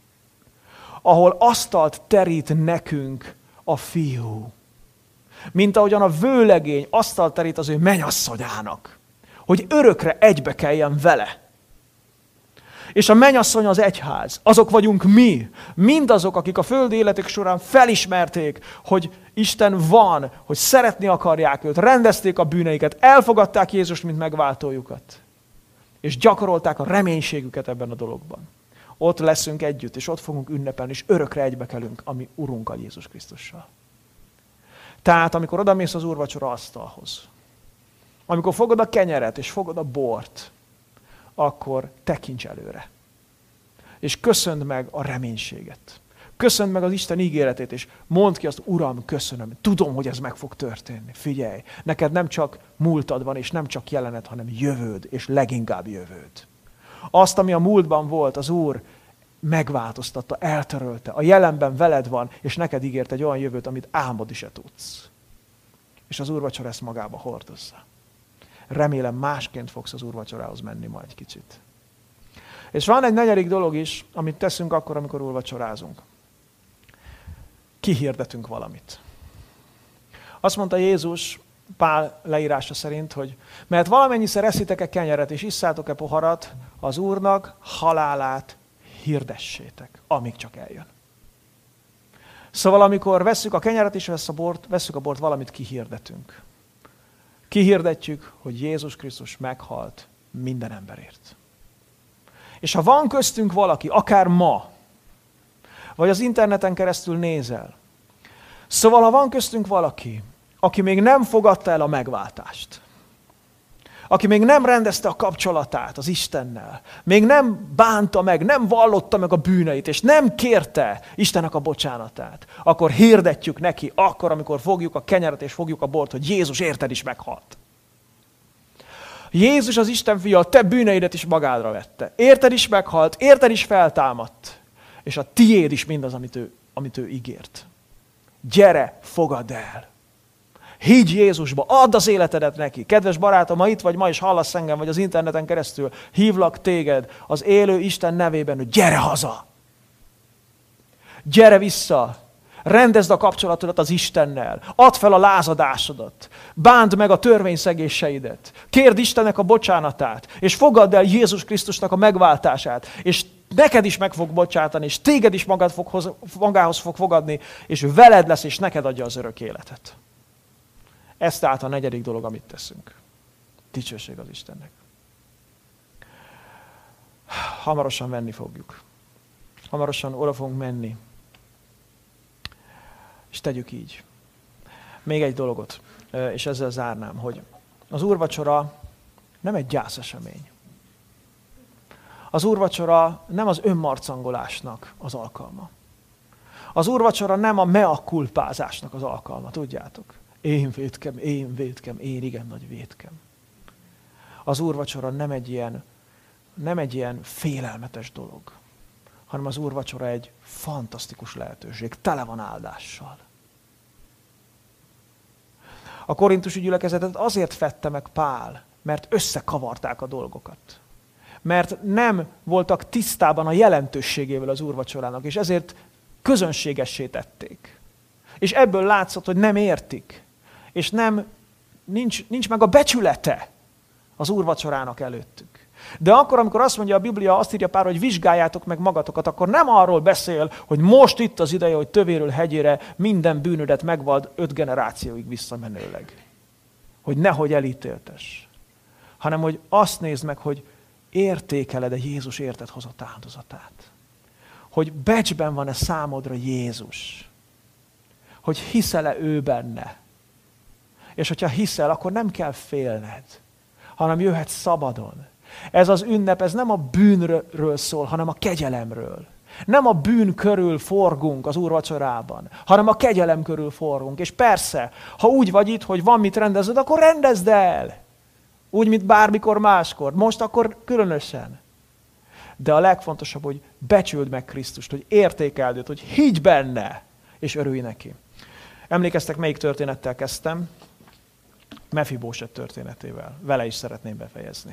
ahol asztalt terít nekünk a fiú. Mint ahogyan a vőlegény asztalt terít az ő mennyasszonyának, hogy örökre egybe keljen vele. És a mennyasszony az egyház, azok vagyunk mi, mindazok, akik a földi életük során felismerték, hogy Isten van, hogy szeretni akarják őt, rendezték a bűneiket, elfogadták Jézust, mint megváltójukat, és gyakorolták a reménységüket ebben a dologban. Ott leszünk együtt, és ott fogunk ünnepelni, és örökre egybekelünk a mi Urunkkal, Jézus Krisztussal. Tehát, amikor odamész az úrvacsora asztalhoz, amikor fogod a kenyeret, és fogod a bort, akkor tekints előre. És köszönd meg a reménységet. Köszönd meg az Isten ígéretét, és mondd ki azt, Uram, köszönöm, tudom, hogy ez meg fog történni. Figyelj, neked nem csak múltad van, és nem csak jelened, hanem jövőd, és leginkább jövőd. Azt, ami a múltban volt, az Úr megváltoztatta, eltörölte. A jelenben veled van, és neked ígért egy olyan jövőt, amit álmodni se tudsz. És az úrvacsora ezt magába hordozza. Remélem másként fogsz az úrvacsorához menni majd egy kicsit. És van egy negyedik dolog is, amit teszünk akkor, amikor úrvacsorázunk. Kihirdetünk valamit. Azt mondta Jézus Pál leírása szerint, hogy mert valamennyiszer eszitek-e kenyeret és isszátok-e poharat, az Úrnak halálát hirdessétek, amíg csak eljön. Szóval amikor vesszük a kenyeret és vesz a bort, vesszük a bort, valamit kihirdetünk. Kihirdetjük, hogy Jézus Krisztus meghalt minden emberért. És ha van köztünk valaki, akár ma, vagy az interneten keresztül nézel, szóval ha van köztünk valaki, aki még nem fogadta el a megváltást, aki még nem rendezte a kapcsolatát az Istennel, még nem bánta meg, nem vallotta meg a bűneit, és nem kérte Istennek a bocsánatát, akkor hirdetjük neki akkor, amikor fogjuk a kenyeret és fogjuk a bort, hogy Jézus érted is meghalt. Jézus az Isten fia, a te bűneidet is magádra vette. Érted is meghalt, érted is feltámadt, és a tiéd is mindaz, amit ő, amit ő ígért. Gyere, fogadd el! Higgy Jézusba, add az életedet neki. Kedves barátom, ha itt vagy ma is hallasz engem, vagy az interneten keresztül, hívlak téged az élő Isten nevében, hogy gyere haza! Gyere vissza! Rendezd a kapcsolatodat az Istennel. Add fel a lázadásodat. Bánd meg a törvényszegéseidet. Kérd Istennek a bocsánatát. És fogadd el Jézus Krisztusnak a megváltását. És neked is meg fog bocsátani, és téged is magad fog hoz, magához fog fogadni, és veled lesz, és neked adja az örök életet. Ez tehát a negyedik dolog, amit teszünk. Dicsőség az Istennek. Hamarosan venni fogjuk. Hamarosan oda fogunk menni. És tegyük így. Még egy dologot, és ezzel zárnám, hogy az úrvacsora nem egy gyászesemény. Az úrvacsora nem az önmarcangolásnak az alkalma. Az úrvacsora nem a mea culpázásnak az alkalma, tudjátok. Én vétkem, én vétkem, én igen nagy vétkem. Az úrvacsora nem egy ilyen, nem egy ilyen félelmetes dolog, hanem az úrvacsora egy fantasztikus lehetőség, tele van áldással. A korintusi gyülekezetet azért fette meg Pál, mert összekavarták a dolgokat. mert nem voltak tisztában a jelentőségével az úrvacsorának, és ezért közönségessé tették. És ebből látszott, hogy nem értik, és nem, nincs, nincs meg a becsülete az úrvacsorának előttük. De akkor, amikor azt mondja a Biblia, azt írja Pál, hogy vizsgáljátok meg magatokat, akkor nem arról beszél, hogy most itt az ideje, hogy tövéről hegyére minden bűnödet megvald öt generációig visszamenőleg. Hogy nehogy elítéltes. Hanem, hogy azt nézd meg, hogy értékeled-e Jézus érted hozott áldozatát. Hogy becsben van-e számodra Jézus. Hogy hiszel-e ő benne. És hogyha hiszel, akkor nem kell félned, hanem jöhetsz szabadon. Ez az ünnep, ez nem a bűnről szól, hanem a kegyelemről. Nem a bűn körül forgunk az úrvacsorában, hanem a kegyelem körül forgunk. És persze, ha úgy vagy itt, hogy van mit rendezed, akkor rendezd el. Úgy, mint bármikor máskor. Most akkor különösen. De a legfontosabb, hogy becsüld meg Krisztust, hogy értékeld őt, hogy higgy benne, és örülj neki. Emlékeztek, melyik történettel kezdtem? Mefibóset történetével. Vele is szeretném befejezni.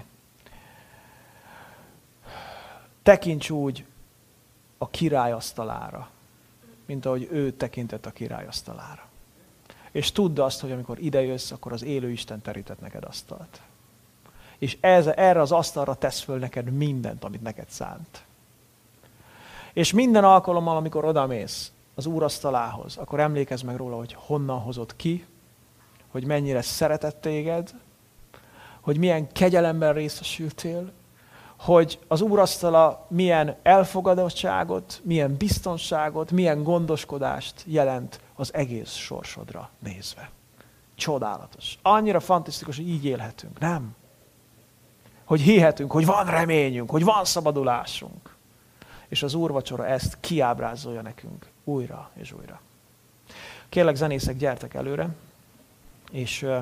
Tekints úgy a király asztalára, mint ahogy ő tekintett a király asztalára. És tudd azt, hogy amikor idejössz, akkor az élő Isten terített neked asztalt. És ez, erre az asztalra tesz föl neked mindent, amit neked szánt. És minden alkalommal, amikor odamész az Úr asztalához, akkor emlékezz meg róla, hogy honnan hozott ki, hogy mennyire szeretett téged, hogy milyen kegyelemben részesültél, hogy az úrasztala milyen elfogadottságot, milyen biztonságot, milyen gondoskodást jelent az egész sorsodra nézve. Csodálatos. Annyira fantasztikus, hogy így élhetünk, nem? Hogy hihetünk, hogy van reményünk, hogy van szabadulásunk. És az úrvacsora ezt kiábrázolja nekünk újra és újra. Kérlek, zenészek, gyertek előre, és uh,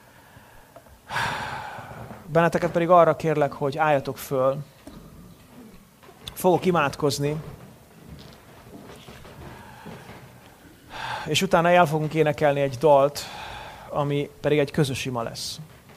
benneteket pedig arra kérlek, hogy álljatok föl. Fogok imádkozni, és utána el fogunk énekelni egy dalt, ami pedig egy közös ima lesz.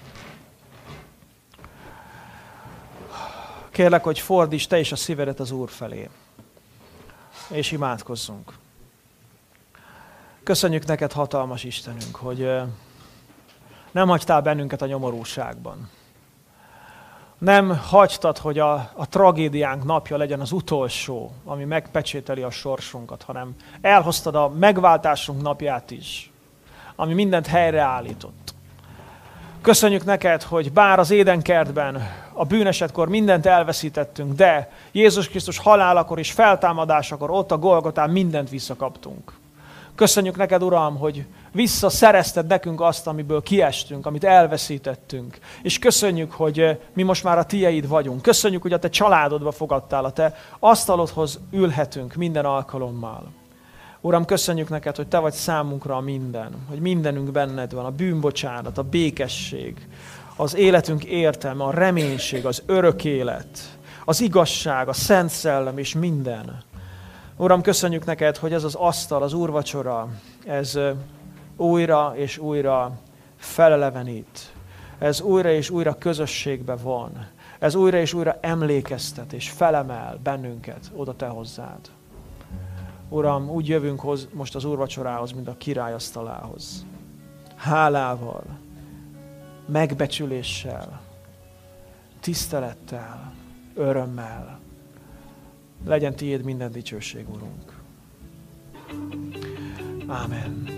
Kérlek, hogy fordíts te is a szívedet az Úr felé, és imádkozzunk. Köszönjük neked, hatalmas Istenünk, hogy nem hagytál bennünket a nyomorúságban. Nem hagytad, hogy a, a tragédiánk napja legyen az utolsó, ami megpecsételi a sorsunkat, hanem elhoztad a megváltásunk napját is, ami mindent helyreállított. Köszönjük neked, hogy bár az édenkertben a bűnesetkor mindent elveszítettünk, de Jézus Krisztus halálakor és feltámadásakor ott a Golgotán mindent visszakaptunk. Köszönjük neked, Uram, hogy visszaszerezted nekünk azt, amiből kiestünk, amit elveszítettünk. És köszönjük, hogy mi most már a tieid vagyunk. Köszönjük, hogy a te családodba fogadtál, a te asztalodhoz ülhetünk minden alkalommal. Uram, köszönjük neked, hogy te vagy számunkra a minden, hogy mindenünk benned van, a bűnbocsánat, a békesség, az életünk értelme, a reménység, az örök élet, az igazság, a Szent Szellem és minden. Uram, köszönjük neked, hogy ez az asztal, az úrvacsora, ez újra és újra felelevenít. Ez újra és újra közösségbe von. Ez újra és újra emlékeztet és felemel bennünket oda te hozzád. Uram, úgy jövünk hoz, most az úrvacsorához, mint a király asztalához. Hálával, megbecsüléssel, tisztelettel, örömmel. Legyen tiéd minden dicsőség, Urunk. Ámen.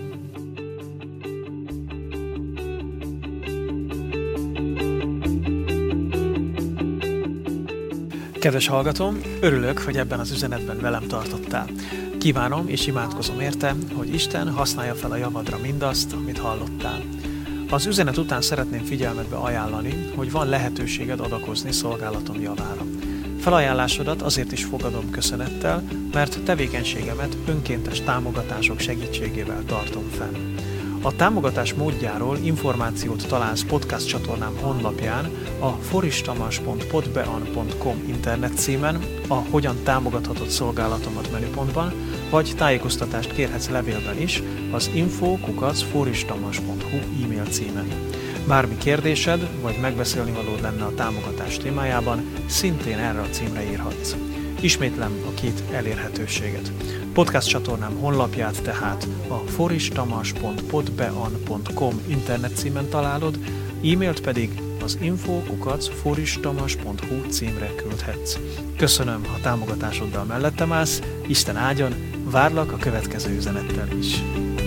Kedves hallgatom, örülök, hogy ebben az üzenetben velem tartottál. Kívánom és imádkozom érte, hogy Isten használja fel a javadra mindazt, amit hallottál. Az üzenet után szeretném figyelmetbe ajánlani, hogy van lehetőséged adakozni szolgálatom javára. Felajánlásodat azért is fogadom köszönettel, mert tevékenységemet önkéntes támogatások segítségével tartom fenn. A támogatás módjáról információt találsz podcast csatornám honlapján, a foristamas pont podbean pont com internet címen, a Hogyan támogathatod szolgálatomat menüpontban, vagy tájékoztatást kérhetsz levélben is az info kukac foristamas pont hu e-mail címen. Bármi kérdésed, vagy megbeszélni valód lenne a támogatás témájában, szintén erre a címre írhatsz. Ismétlem a két elérhetőséget. Podcast csatornám honlapját tehát a foristamas pont podbean pont com internet címen találod, e-mailt pedig az info kukac foristamas pont hu címre küldhetsz. Köszönöm, ha támogatásoddal mellettem állsz, Isten áldjon, várlak a következő üzenettel is.